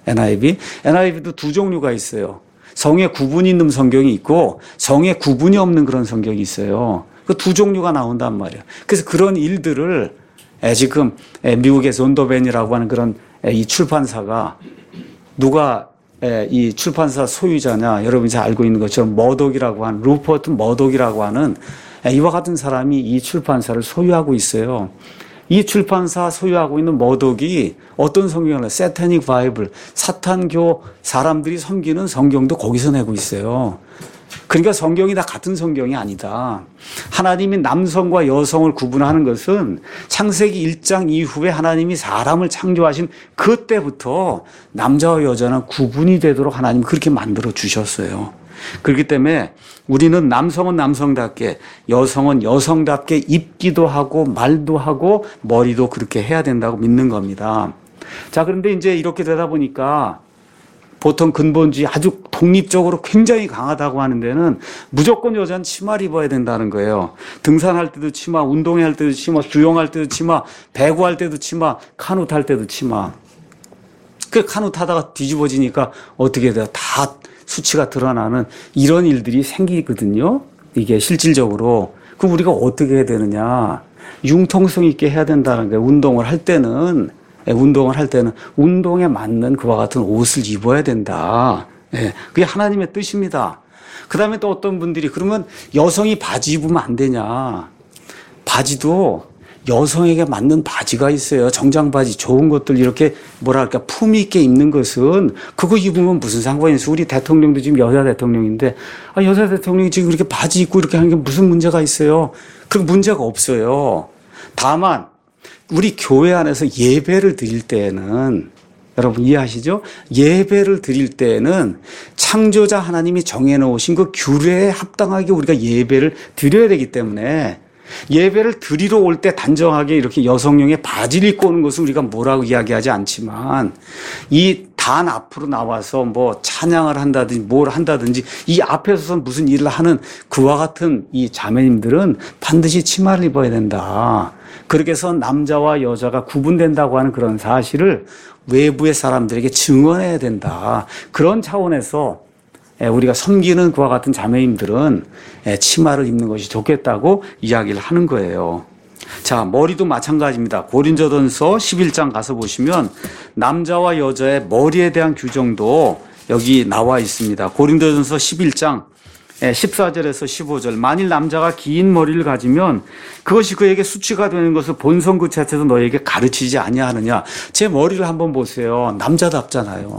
NIV도 두 종류가 있어요. 성의 구분이 있는 성경이 있고 성의 구분이 없는 그런 성경이 있어요. 그 두 종류가 나온단 말이에요. 그래서 그런 일들을 지금 미국의 존더벤이라고 하는 그런 이 출판사가 누가 이 출판사 소유자냐, 여러분이 잘 알고 있는 것처럼 머독이라고 하는 루퍼트 머독이라고 하는 이와 같은 사람이 이 출판사를 소유하고 있어요. 이 출판사 소유하고 있는 머독이 어떤 성경을 세타닉 바이블, 사탄교 사람들이 섬기는 성경도 거기서 내고 있어요. 그러니까 성경이 다 같은 성경이 아니다. 하나님이 남성과 여성을 구분하는 것은 창세기 1장 이후에 하나님이 사람을 창조하신 그때부터 남자와 여자는 구분이 되도록 하나님이 그렇게 만들어 주셨어요. 그렇기 때문에 우리는 남성은 남성답게, 여성은 여성답게 입기도 하고 말도 하고 머리도 그렇게 해야 된다고 믿는 겁니다. 자, 그런데 이제 이렇게 되다 보니까 보통 근본주의 아주 독립적으로 굉장히 강하다고 하는 데는 무조건 여자는 치마를 입어야 된다는 거예요. 등산할 때도 치마, 운동할 때도 치마, 수영할 때도 치마, 배구할 때도 치마, 카누 탈 때도 치마. 그 카누 타다가 뒤집어지니까 어떻게 돼요? 다 수치가 드러나는 이런 일들이 생기거든요. 이게 실질적으로. 그럼 우리가 어떻게 해야 되느냐. 융통성 있게 해야 된다는 거예요. 운동을 할 때는 운동에 맞는 그와 같은 옷을 입어야 된다. 그게 하나님의 뜻입니다. 그 다음에 또 어떤 분들이 그러면 여성이 바지 입으면 안 되냐. 바지도 여성에게 맞는 바지가 있어요. 정장 바지 좋은 것들 이렇게 뭐랄까 품위 있게 입는 것은 그거 입으면 무슨 상관이 있어. 우리 대통령도 지금 여자 대통령인데 여자 대통령이 지금 이렇게 바지 입고 이렇게 하는 게 무슨 문제가 있어요. 그런 문제가 없어요. 다만 우리 교회 안에서 예배를 드릴 때에는 여러분 이해하시죠? 예배를 드릴 때에는 창조자 하나님이 정해놓으신 그 규례에 합당하게 우리가 예배를 드려야 되기 때문에 예배를 드리러 올 때 단정하게 이렇게 여성용의 바지를 입고 오는 것을 우리가 뭐라고 이야기하지 않지만 이 단 앞으로 나와서 뭐 찬양을 한다든지 뭘 한다든지 이 앞에서 무슨 일을 하는 그와 같은 이 자매님들은 반드시 치마를 입어야 된다. 그렇게 해서 남자와 여자가 구분된다고 하는 그런 사실을 외부의 사람들에게 증언해야 된다. 그런 차원에서 우리가 섬기는 그와 같은 자매님들은 치마를 입는 것이 좋겠다고 이야기를 하는 거예요. 자, 머리도 마찬가지입니다. 고린도전서 11장 가서 보시면 남자와 여자의 머리에 대한 규정도 여기 나와 있습니다. 고린도전서 11장 14절에서 15절. 만일 남자가 긴 머리를 가지면 그것이 그에게 수치가 되는 것을 본성 그 자체도 너에게 가르치지 아니하느냐. 제 머리를 한번 보세요. 남자답잖아요.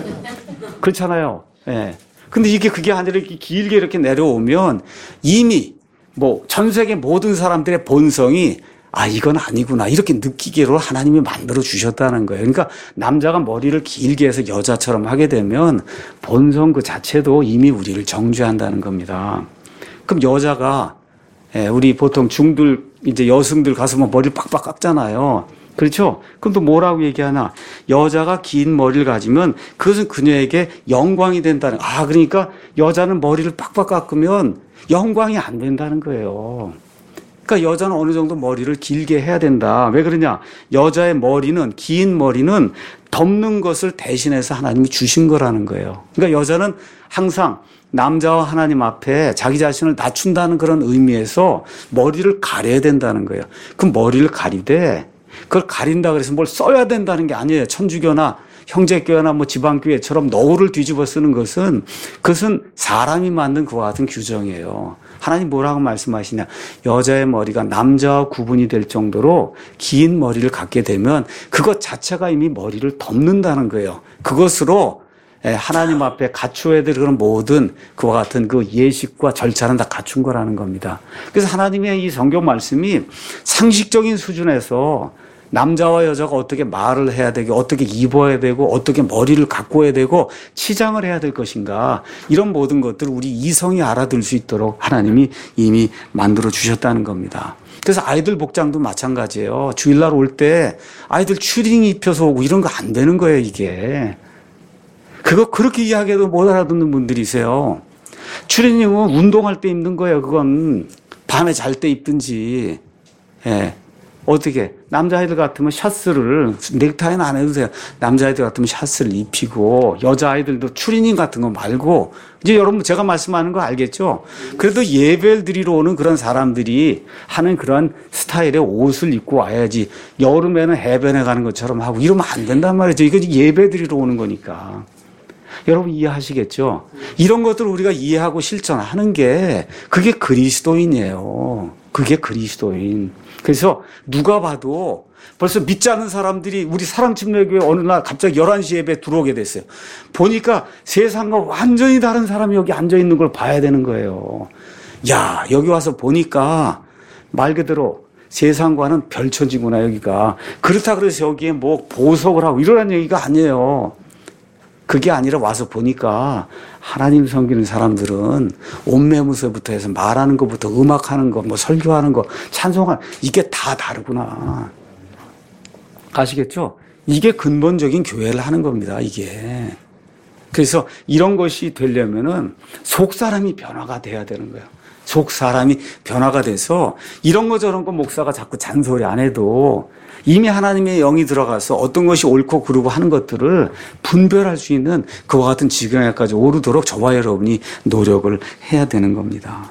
그렇잖아요. 근데 그게 아니라 이렇게 길게 이렇게 내려오면 이미 뭐 전 세계 모든 사람들의 본성이 이건 아니구나 이렇게 느끼기로 하나님이 만들어 주셨다는 거예요. 그러니까 남자가 머리를 길게 해서 여자처럼 하게 되면 본성 그 자체도 이미 우리를 정죄한다는 겁니다. 그럼 여자가 우리 보통 중들 이제 여성들 가서 뭐 머리를 빡빡 깎잖아요. 그렇죠? 그럼 또 뭐라고 얘기하나? 여자가 긴 머리를 가지면 그것은 그녀에게 영광이 된다는. 그러니까 여자는 머리를 빡빡 깎으면 영광이 안 된다는 거예요. 그러니까 여자는 어느 정도 머리를 길게 해야 된다. 왜 그러냐? 여자의 머리는, 긴 머리는 덮는 것을 대신해서 하나님이 주신 거라는 거예요. 그러니까 여자는 항상 남자와 하나님 앞에 자기 자신을 낮춘다는 그런 의미에서 머리를 가려야 된다는 거예요. 그럼 머리를 가리되 그걸 가린다 그래서 뭘 써야 된다는 게 아니에요. 천주교나 형제교회나 뭐 지방교회처럼 너울을 뒤집어 쓰는 것은 그것은 사람이 만든 그와 같은 규정이에요. 하나님 뭐라고 말씀하시냐. 여자의 머리가 남자와 구분이 될 정도로 긴 머리를 갖게 되면 그것 자체가 이미 머리를 덮는다는 거예요. 그것으로 하나님 앞에 갖추어야 될 그런 모든 그와 같은 그 예식과 절차는 다 갖춘 거라는 겁니다. 그래서 하나님의 이 성경 말씀이 상식적인 수준에서 남자와 여자가 어떻게 말을 해야 되고 어떻게 입어야 되고 어떻게 머리를 가꿔야 되고 치장을 해야 될 것인가 이런 모든 것들을 우리 이성이 알아들 수 있도록 하나님이 이미 만들어 주셨다는 겁니다. 그래서 아이들 복장도 마찬가지예요. 주일날 올 때 아이들 추리닝 입혀서 오고 이런 거 안 되는 거예요, 이게. 그거 그렇게 이야기해도 못 알아듣는 분들이세요. 추리닝은 운동할 때 입는 거예요. 그건 밤에 잘 때 입든지. 예. 어떻게 남자아이들 같으면 셔츠를 넥타이는 안 해도 돼요. 남자아이들 같으면 셔츠를 입히고 여자아이들도 추리닝 같은 거 말고 이제 여러분 제가 말씀하는 거 알겠죠? 그래도 예배를 드리러 오는 그런 사람들이 하는 그런 스타일의 옷을 입고 와야지 여름에는 해변에 가는 것처럼 하고 이러면 안 된단 말이죠. 이거 예배 드리러 오는 거니까. 여러분 이해하시겠죠? 이런 것들을 우리가 이해하고 실천하는 게 그게 그리스도인이에요. 그게 그리스도인. 그래서 누가 봐도 벌써 믿지 않는 사람들이 우리 사랑침례교회 어느 날 갑자기 11시 예배 들어오게 됐어요. 보니까 세상과 완전히 다른 사람이 여기 앉아 있는 걸 봐야 되는 거예요. 야, 여기 와서 보니까 말 그대로 세상과는 별천지구나 여기가. 그렇다 그래서 여기에 뭐 보석을 하고 이러라는 얘기가 아니에요. 그게 아니라 와서 보니까 하나님 섬기는 사람들은 옷매무새부터 해서 말하는 것부터 음악하는 거, 뭐 설교하는 거, 찬송하는 이게 다 다르구나. 아시겠죠? 이게 근본적인 교회를 하는 겁니다, 이게. 그래서 이런 것이 되려면은 속 사람이 변화가 돼야 되는 거예요. 속 사람이 변화가 돼서 이런 거 저런 거 목사가 자꾸 잔소리 안 해도 이미 하나님의 영이 들어가서 어떤 것이 옳고 그르고 하는 것들을 분별할 수 있는 그와 같은 지경에까지 오르도록 저와 여러분이 노력을 해야 되는 겁니다.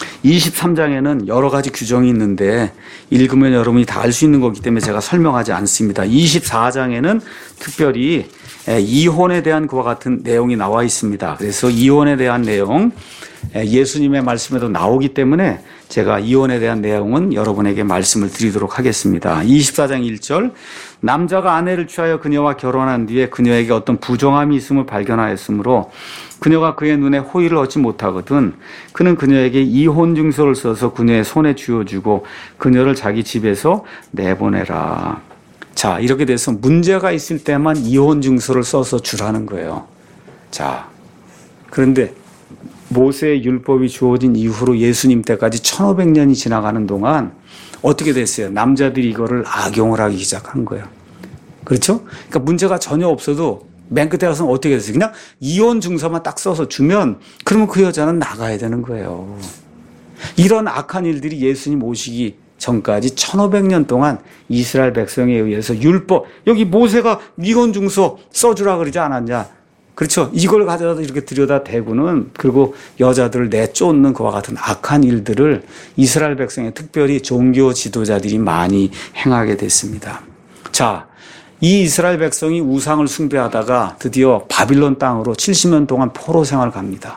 23장에는 여러 가지 규정이 있는데 읽으면 여러분이 다 알 수 있는 거기 때문에 제가 설명하지 않습니다. 24장에는 특별히 이혼에 대한 그와 같은 내용이 나와 있습니다. 그래서 이혼에 대한 내용 예수님의 말씀에도 나오기 때문에 제가 이혼에 대한 내용은 여러분에게 말씀을 드리도록 하겠습니다. 24장 1절 남자가 아내를 취하여 그녀와 결혼한 뒤에 그녀에게 어떤 부정함이 있음을 발견하였으므로 그녀가 그의 눈에 호의를 얻지 못하거든 그는 그녀에게 이혼 증서를 써서 그녀의 손에 쥐어주고 그녀를 자기 집에서 내보내라. 자, 이렇게 돼서 문제가 있을 때만 이혼 증서를 써서 주라는 거예요. 자, 그런데 모세의 율법이 주어진 이후로 예수님 때까지 1500년이 지나가는 동안 어떻게 됐어요? 남자들이 이거를 악용을 하기 시작한 거예요. 그렇죠? 그러니까 문제가 전혀 없어도 맨 끝에 가서는 어떻게 됐어요? 그냥 이혼 증서만 딱 써서 주면 그러면 그 여자는 나가야 되는 거예요. 이런 악한 일들이 예수님 오시기 전까지 1500년 동안 이스라엘 백성에 의해서 율법, 여기 모세가 이혼 증서 써주라 그러지 않았냐? 그렇죠. 이걸 가져다 이렇게 들여다 대고는 그리고 여자들을 내쫓는 그와 같은 악한 일들을 이스라엘 백성의 특별히 종교 지도자들이 많이 행하게 됐습니다. 자, 이 이스라엘 백성이 우상을 숭배하다가 드디어 바빌론 땅으로 70년 동안 포로 생활을 갑니다.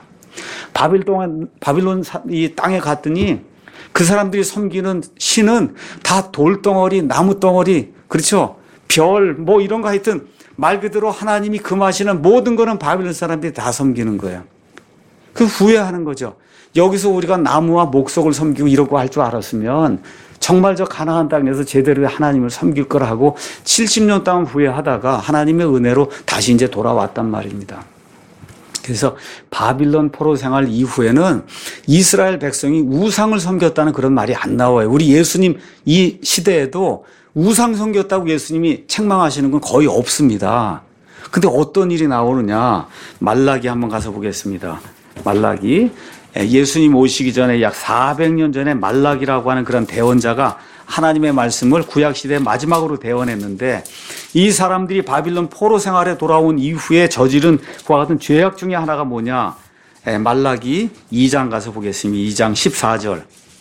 바빌론 이 땅에 갔더니 그 사람들이 섬기는 신은 다 돌덩어리, 나무덩어리, 그렇죠. 별, 뭐 이런 거 하여튼 말 그대로 하나님이 금하시는 모든 거는 바빌론 사람들이 다 섬기는 거예요. 그 후회하는 거죠. 여기서 우리가 나무와 목석을 섬기고 이러고 할 줄 알았으면 정말 저 가나안 땅에서 제대로 하나님을 섬길 거라 하고 70년 동안 후회하다가 하나님의 은혜로 다시 이제 돌아왔단 말입니다. 그래서 바빌론 포로 생활 이후에는 이스라엘 백성이 우상을 섬겼다는 그런 말이 안 나와요. 우리 예수님 이 시대에도 우상 섬겼다고 예수님이 책망하시는 건 거의 없습니다. 근데 어떤 일이 나오느냐? 말라기 한번 가서 보겠습니다. 말라기. 예수님 오시기 전에 약 400년 전에 말라기라고 하는 그런 대언자가 하나님의 말씀을 구약시대의 마지막으로 대언했는데 이 사람들이 바빌론 포로 생활에 돌아온 이후에 저지른 그와 같은 죄악 중에 하나가 뭐냐? 말라기 2장 가서 보겠습니다. 2장 14절.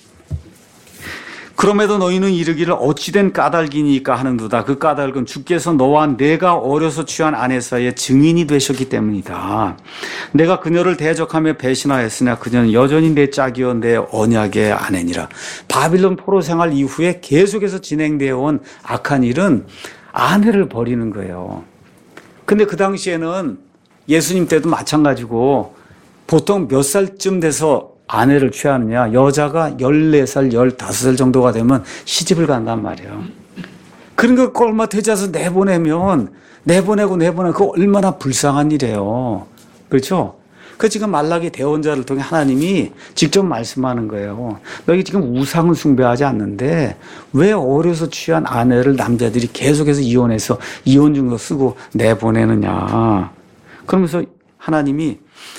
그럼에도 너희는 이르기를 어찌된 까닭이니까 하는도다. 그 까닭은 주께서 너와 내가 어려서 취한 아내 사이에 증인이 되셨기 때문이다. 내가 그녀를 대적하며 배신하였으나 그녀는 여전히 내 짝이요 내 언약의 아내니라. 바빌론 포로 생활 이후에 계속해서 진행되어 온 악한 일은 아내를 버리는 거예요. 근데 그 당시에는 예수님 때도 마찬가지고 보통 몇 살쯤 돼서 아내를 취하느냐. 여자가 14살, 15살 정도가 되면 시집을 간단 말이에요. 그러니까 그걸 얼마 되지 않아서 내보내고 그거 얼마나 불쌍한 일이에요. 그렇죠? 그 지금 말라기 대언자를 통해 하나님이 직접 말씀하는 거예요. 너희 지금 우상을 숭배하지 않는데 왜 어려서 취한 아내를 남자들이 계속해서 이혼해서 이혼증서 쓰고 내보내느냐. 그러면서 하나님이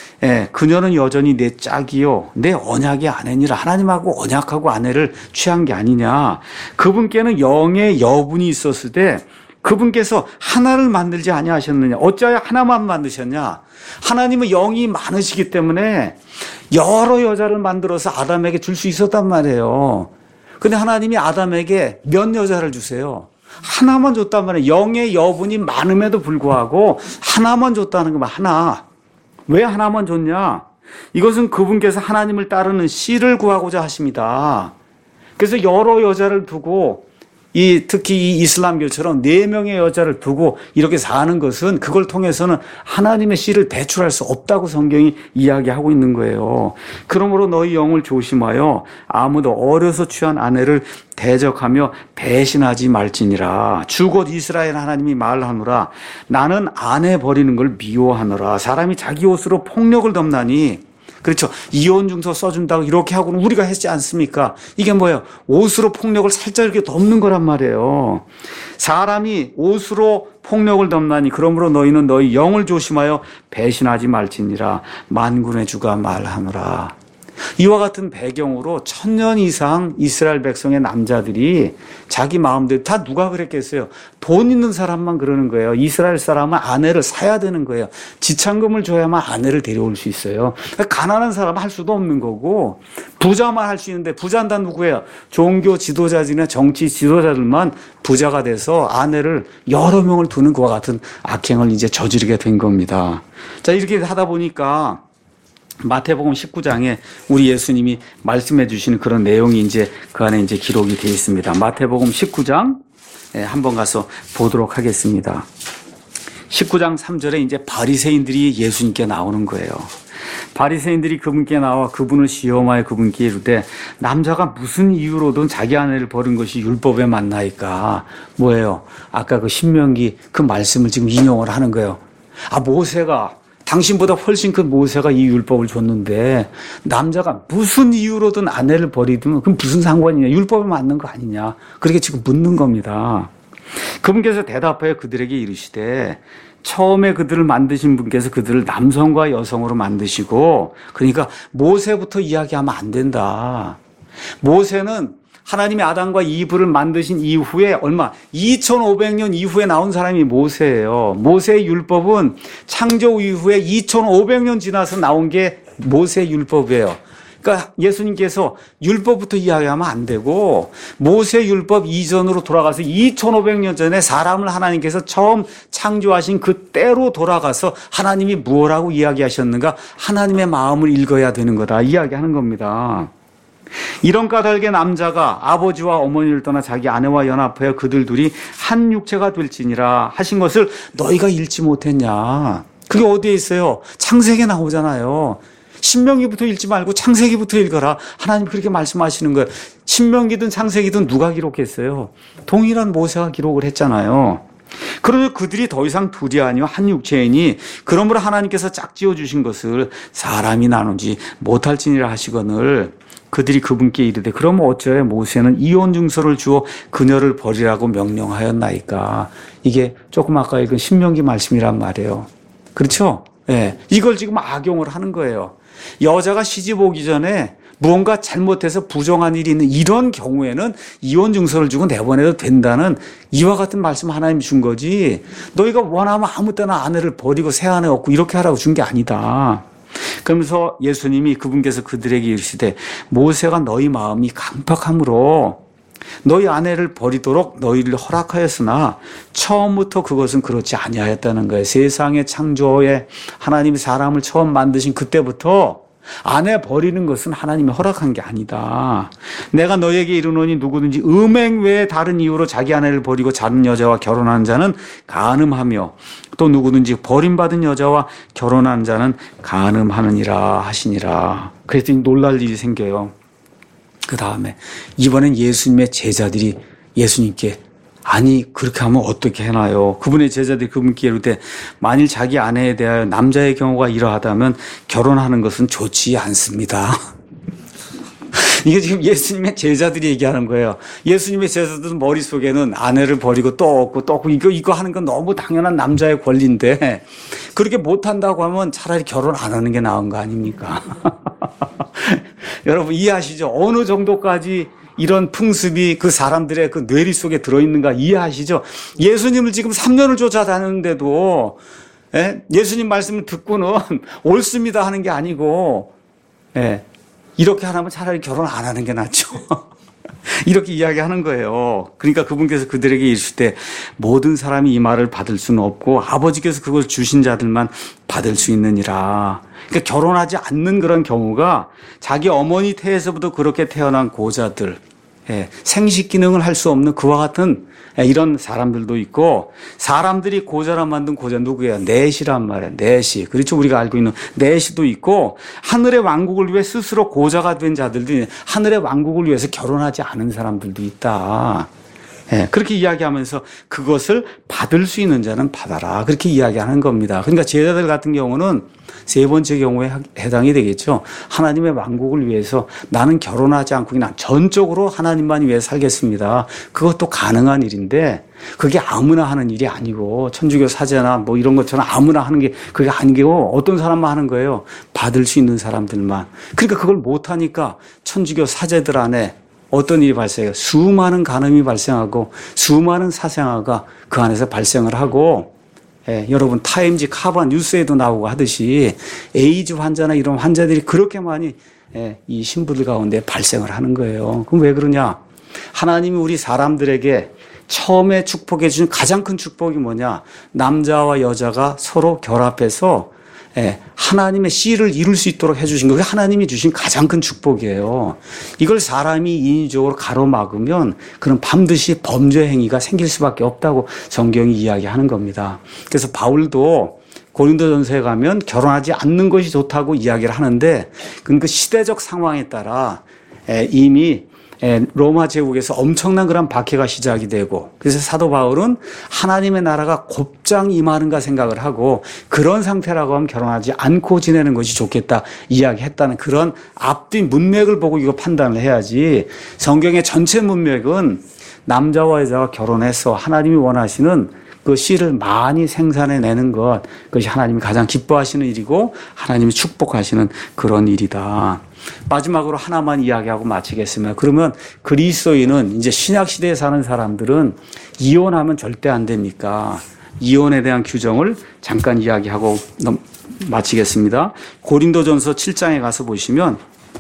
그녀는 여전히 내 짝이요 내 언약의 아내니라. 하나님하고 언약하고 아내를 취한 게 아니냐. 그분께는 영의 여분이 있었을 때 그분께서 하나를 만들지 아니하셨느냐. 어찌하여 하나만 만드셨냐. 하나님은 영이 많으시기 때문에 여러 여자를 만들어서 아담에게 줄 수 있었단 말이에요. 근데 하나님이 아담에게 몇 여자를 주세요? 하나만 줬단 말이에요. 영의 여분이 많음에도 불구하고 하나만 줬다는 거면 하나. 왜 하나만 줬냐? 이것은 그분께서 하나님을 따르는 씨를 구하고자 하십니다. 그래서 여러 여자를 두고 특히 이 이슬람교처럼 4명의 여자를 두고 이렇게 사는 것은 그걸 통해서는 하나님의 씨를 배출할 수 없다고 성경이 이야기하고 있는 거예요. 그러므로 너희 영을 조심하여 아무도 어려서 취한 아내를 대적하며 배신하지 말지니라. 주 곧 이스라엘 하나님이 말하노라. 나는 아내 버리는 걸 미워하노라. 사람이 자기 옷으로 폭력을 덮나니. 그렇죠. 이혼증서 써준다고 이렇게 하고는 우리가 했지 않습니까? 이게 뭐예요? 옷으로 폭력을 살짝 이렇게 덮는 거란 말이에요. 사람이 옷으로 폭력을 덮나니 그러므로 너희는 너희 영을 조심하여 배신하지 말지니라. 만군의 주가 말하노라. 이와 같은 배경으로 1000년 이상 이스라엘 백성의 남자들이 자기 마음대로 다 누가 그랬겠어요? 돈 있는 사람만 그러는 거예요. 이스라엘 사람은 아내를 사야 되는 거예요. 지참금을 줘야만 아내를 데려올 수 있어요. 가난한 사람은 할 수도 없는 거고 부자만 할 수 있는데 부자는 다 누구예요? 종교 지도자들이나 정치 지도자들만 부자가 돼서 아내를 여러 명을 두는 그와 같은 악행을 이제 저지르게 된 겁니다. 자, 이렇게 하다 보니까 마태복음 19장에 우리 예수님이 말씀해 주시는 그런 내용이 이제 그 안에 이제 기록이 되어 있습니다. 마태복음 19장 한번 가서 보도록 하겠습니다. 19장 3절에 이제 바리새인들이 예수님께 나오는 거예요. 바리새인들이 그분께 나와 그분을 시험하여 그분께 이르되 남자가 무슨 이유로든 자기 아내를 버린 것이 율법에 맞나이까. 뭐예요? 아까 그 신명기 그 말씀을 지금 인용을 하는 거예요. 모세가 당신보다 훨씬 큰 모세가 이 율법을 줬는데 남자가 무슨 이유로든 아내를 버리든 그럼 무슨 상관이냐. 율법에 맞는 거 아니냐. 그렇게 지금 묻는 겁니다. 그분께서 대답하여 그들에게 이르시되 처음에 그들을 만드신 분께서 그들을 남성과 여성으로 만드시고 그러니까 모세부터 이야기하면 안 된다. 모세는 하나님이 아담과 이브를 만드신 이후에 2500년 이후에 나온 사람이 모세예요. 모세의 율법은 창조 이후에 2500년 지나서 나온 게 모세의 율법이에요. 그러니까 예수님께서 율법부터 이야기하면 안 되고 모세 율법 이전으로 돌아가서 2500년 전에 사람을 하나님께서 처음 창조하신 그때로 돌아가서 하나님이 무엇라고 이야기하셨는가 하나님의 마음을 읽어야 되는 거다 이야기하는 겁니다. 이런 까닭에 남자가 아버지와 어머니를 떠나 자기 아내와 연합하여 그들 둘이 한 육체가 될지니라 하신 것을 너희가 읽지 못했냐. 그게 어디에 있어요? 창세기에 나오잖아요. 신명기부터 읽지 말고 창세기부터 읽어라. 하나님 그렇게 말씀하시는 거예요. 신명기든 창세기든 누가 기록했어요? 동일한 모세가 기록을 했잖아요. 그러면 그들이 더 이상 둘이 아니요 한 육체이니 그러므로 하나님께서 짝지어 주신 것을 사람이 나누지 못할지니라 하시거늘 그들이 그분께 이르되 그러면 어찌하여 모세는 이혼 증서를 주어 그녀를 버리라고 명령하였나이까. 이게 조금 아까 읽은 신명기 말씀이란 말이에요. 그렇죠? 예. 이걸 지금 악용을 하는 거예요. 여자가 시집 오기 전에 무언가 잘못해서 부정한 일이 있는 이런 경우에는 이혼 증서를 주고 내보내도 된다는 이와 같은 말씀 하나님이 준 거지. 너희가 원하면 아무 때나 아내를 버리고 새 아내 얻고 이렇게 하라고 준 게 아니다. 그러면서 예수님이 그분께서 그들에게 이르시되 모세가 너희 마음이 강팍함으로 너희 아내를 버리도록 너희를 허락하였으나 처음부터 그것은 그렇지 아니하였다는 거예요. 세상의 창조에 하나님이 사람을 처음 만드신 그때부터 아내 버리는 것은 하나님이 허락한 게 아니다. 내가 너에게 이르노니 누구든지 음행 외에 다른 이유로 자기 아내를 버리고 다른 여자와 결혼한 자는 간음하며 또 누구든지 버림받은 여자와 결혼한 자는 간음하느니라 하시니라. 그랬더니 놀랄 일이 생겨요. 그 다음에 이번엔 예수님의 제자들이 예수님께 아니 그렇게 하면 어떻게 해나요? 그분의 제자들이 그분께 이르되 만일 자기 아내에 대하여 남자의 경우가 이러하다면 결혼하는 것은 좋지 않습니다. 이게 지금 예수님의 제자들이 얘기하는 거예요. 예수님의 제자들은 머릿속에는 아내를 버리고 또 얻고 이거 하는 건 너무 당연한 남자의 권리인데 그렇게 못한다고 하면 차라리 결혼 안 하는 게 나은 거 아닙니까? 여러분 이해하시죠? 어느 정도까지 이런 풍습이 그 사람들의 그 뇌리 속에 들어있는가 이해하시죠? 예수님을 지금 3년을 쫓아다녔는데도 예수님 말씀을 듣고는 옳습니다 하는 게 아니고 이렇게 하라면 차라리 결혼 안 하는 게 낫죠. 이렇게 이야기하는 거예요. 그러니까 그분께서 그들에게 이르실 때 모든 사람이 이 말을 받을 수는 없고 아버지께서 그걸 주신 자들만 받을 수 있느니라. 그러니까 결혼하지 않는 그런 경우가 자기 어머니 태에서부터 그렇게 태어난 고자들, 생식 기능을 할 수 없는 그와 같은 이런 사람들도 있고 사람들이 고자라 만든 고자 누구예요? 넷이란 말이에요. 넷이. 그렇죠. 우리가 알고 있는 넷이도 있고 하늘의 왕국을 위해 스스로 고자가 된 자들도 하늘의 왕국을 위해서 결혼하지 않은 사람들도 있다. 그렇게 이야기하면서 그것을 받을 수 있는 자는 받아라. 그렇게 이야기하는 겁니다. 그러니까 제자들 같은 경우는 세 번째 경우에 해당이 되겠죠. 하나님의 왕국을 위해서 나는 결혼하지 않고 그냥 전적으로 하나님만 위해 살겠습니다. 그것도 가능한 일인데 그게 아무나 하는 일이 아니고 천주교 사제나 뭐 이런 것처럼 아무나 하는 게 그게 아니고 어떤 사람만 하는 거예요. 받을 수 있는 사람들만. 그러니까 그걸 못하니까 천주교 사제들 안에 어떤 일이 발생해요? 수많은 간음이 발생하고 수많은 사생아가 그 안에서 발생을 하고 여러분 타임지 카바 뉴스에도 나오고 하듯이 에이즈 환자나 이런 환자들이 그렇게 많이 이 신부들 가운데 발생을 하는 거예요. 그럼 왜 그러냐? 하나님이 우리 사람들에게 처음에 축복해 주신 가장 큰 축복이 뭐냐? 남자와 여자가 서로 결합해서 하나님의 씨를 이룰 수 있도록 해주신 거, 그게 하나님이 주신 가장 큰 축복이에요. 이걸 사람이 인위적으로 가로막으면 그런 반드시 범죄 행위가 생길 수밖에 없다고 성경이 이야기하는 겁니다. 그래서 바울도 고린도전서에 가면 결혼하지 않는 것이 좋다고 이야기를 하는데 그건 그 시대적 상황에 따라 이미 로마 제국에서 엄청난 그런 박해가 시작이 되고 그래서 사도 바울은 하나님의 나라가 곧장 임하는가 생각을 하고 그런 상태라고 하면 결혼하지 않고 지내는 것이 좋겠다 이야기했다는 그런 앞뒤 문맥을 보고 이거 판단을 해야지 성경의 전체 문맥은 남자와 여자가 결혼해서 하나님이 원하시는 그 씨를 많이 생산해내는 것 그것이 하나님이 가장 기뻐하시는 일이고 하나님이 축복하시는 그런 일이다. 마지막으로 하나만 이야기하고 마치겠습니다. 그러면 그리스도인은 이제 신약시대에 사는 사람들은 이혼하면 절대 안 됩니까? 이혼에 대한 규정을 잠깐 이야기하고 마치겠습니다. 고린도전서 7장에 가서 보시면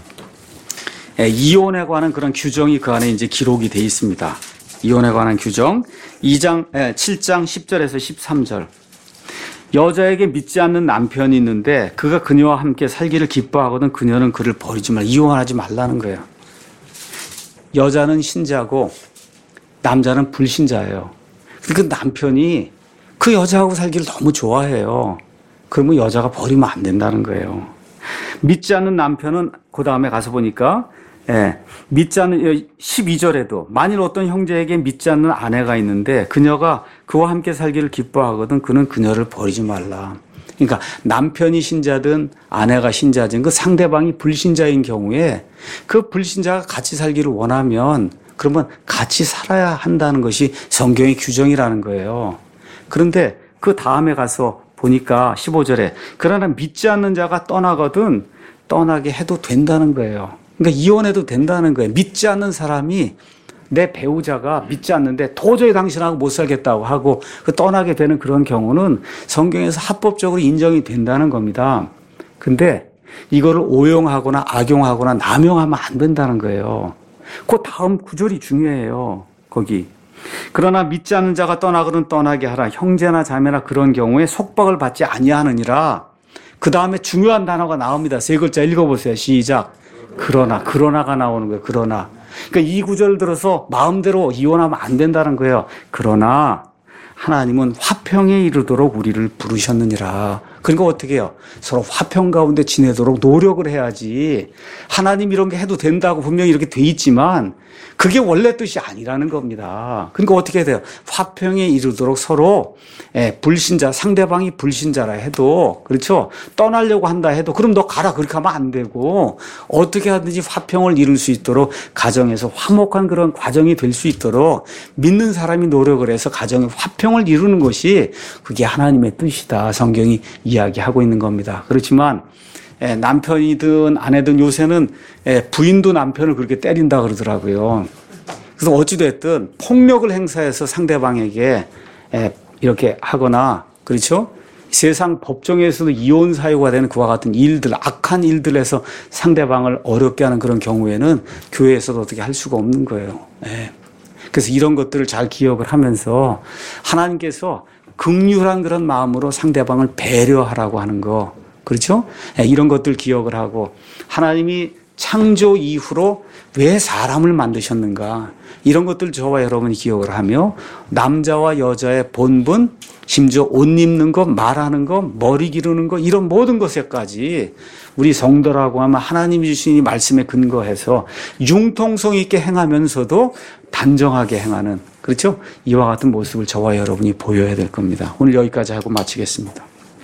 이혼에 관한 그런 규정이 그 안에 이제 기록이 되어 있습니다. 이혼에 관한 규정 7장 10절에서 13절. 여자에게 믿지 않는 남편이 있는데 그가 그녀와 함께 살기를 기뻐하거든 그녀는 그를 버리지 말라. 이혼하지 말라는 거예요. 여자는 신자고 남자는 불신자예요. 그 남편이 그 여자하고 살기를 너무 좋아해요. 그러면 여자가 버리면 안 된다는 거예요. 믿지 않는 남편은 그 다음에 가서 보니까 믿지 않는 12절에도 만일 어떤 형제에게 믿지 않는 아내가 있는데 그녀가 그와 함께 살기를 기뻐하거든 그는 그녀를 버리지 말라. 그러니까 남편이 신자든 아내가 신자든 그 상대방이 불신자인 경우에 그 불신자가 같이 살기를 원하면 그러면 같이 살아야 한다는 것이 성경의 규정이라는 거예요. 그런데 그 다음에 가서 보니까 15절에 그러나 믿지 않는 자가 떠나거든 떠나게 해도 된다는 거예요. 그러니까 이혼해도 된다는 거예요. 믿지 않는 사람이 내 배우자가 믿지 않는데 도저히 당신하고 못 살겠다고 하고 떠나게 되는 그런 경우는 성경에서 합법적으로 인정이 된다는 겁니다. 근데 이거를 오용하거나 악용하거나 남용하면 안 된다는 거예요. 그 다음 구절이 중요해요. 거기. 그러나 믿지 않는 자가 떠나거든 떠나게 하라. 형제나 자매나 그런 경우에 속박을 받지 아니하느니라. 그 다음에 중요한 단어가 나옵니다. 세 글자 읽어보세요. 시작. 그러나가 나오는 거예요. 그러나. 그러니까 이 구절을 들어서 마음대로 이혼하면 안 된다는 거예요. 그러나 하나님은 화평에 이르도록 우리를 부르셨느니라. 그러니까 어떻게 해요? 서로 화평 가운데 지내도록 노력을 해야지. 하나님 이런 게 해도 된다고 분명히 이렇게 돼 있지만 그게 원래 뜻이 아니라는 겁니다. 그러니까 어떻게 해야 돼요? 화평에 이르도록 서로 불신자, 상대방이 불신자라 해도 그렇죠? 떠나려고 한다 해도 그럼 너 가라 그렇게 하면 안 되고 어떻게 하든지 화평을 이룰 수 있도록 가정에서 화목한 그런 과정이 될 수 있도록 믿는 사람이 노력을 해서 가정의 화평을 이루는 것이 그게 하나님의 뜻이다. 성경이 이야기하고 있는 겁니다. 그렇지만 남편이든 아내든 요새는 부인도 남편을 그렇게 때린다 그러더라고요. 그래서 어찌됐든 폭력을 행사해서 상대방에게 이렇게 하거나 그렇죠? 세상 법정에서도 이혼 사유가 되는 그와 같은 일들, 악한 일들에서 상대방을 어렵게 하는 그런 경우에는 교회에서도 어떻게 할 수가 없는 거예요. 그래서 이런 것들을 잘 기억을 하면서 하나님께서 긍휼한 그런 마음으로 상대방을 배려하라고 하는 거 그렇죠? 이런 것들 기억을 하고 하나님이 창조 이후로 왜 사람을 만드셨는가 이런 것들 저와 여러분이 기억을 하며 남자와 여자의 본분 심지어 옷 입는 것, 말하는 것, 머리 기르는 것 이런 모든 것에까지 우리 성도라고 하면 하나님이 주신 이 말씀에 근거해서 융통성 있게 행하면서도 단정하게 행하는 그렇죠? 이와 같은 모습을 저와 여러분이 보여야 될 겁니다. 오늘 여기까지 하고 마치겠습니다.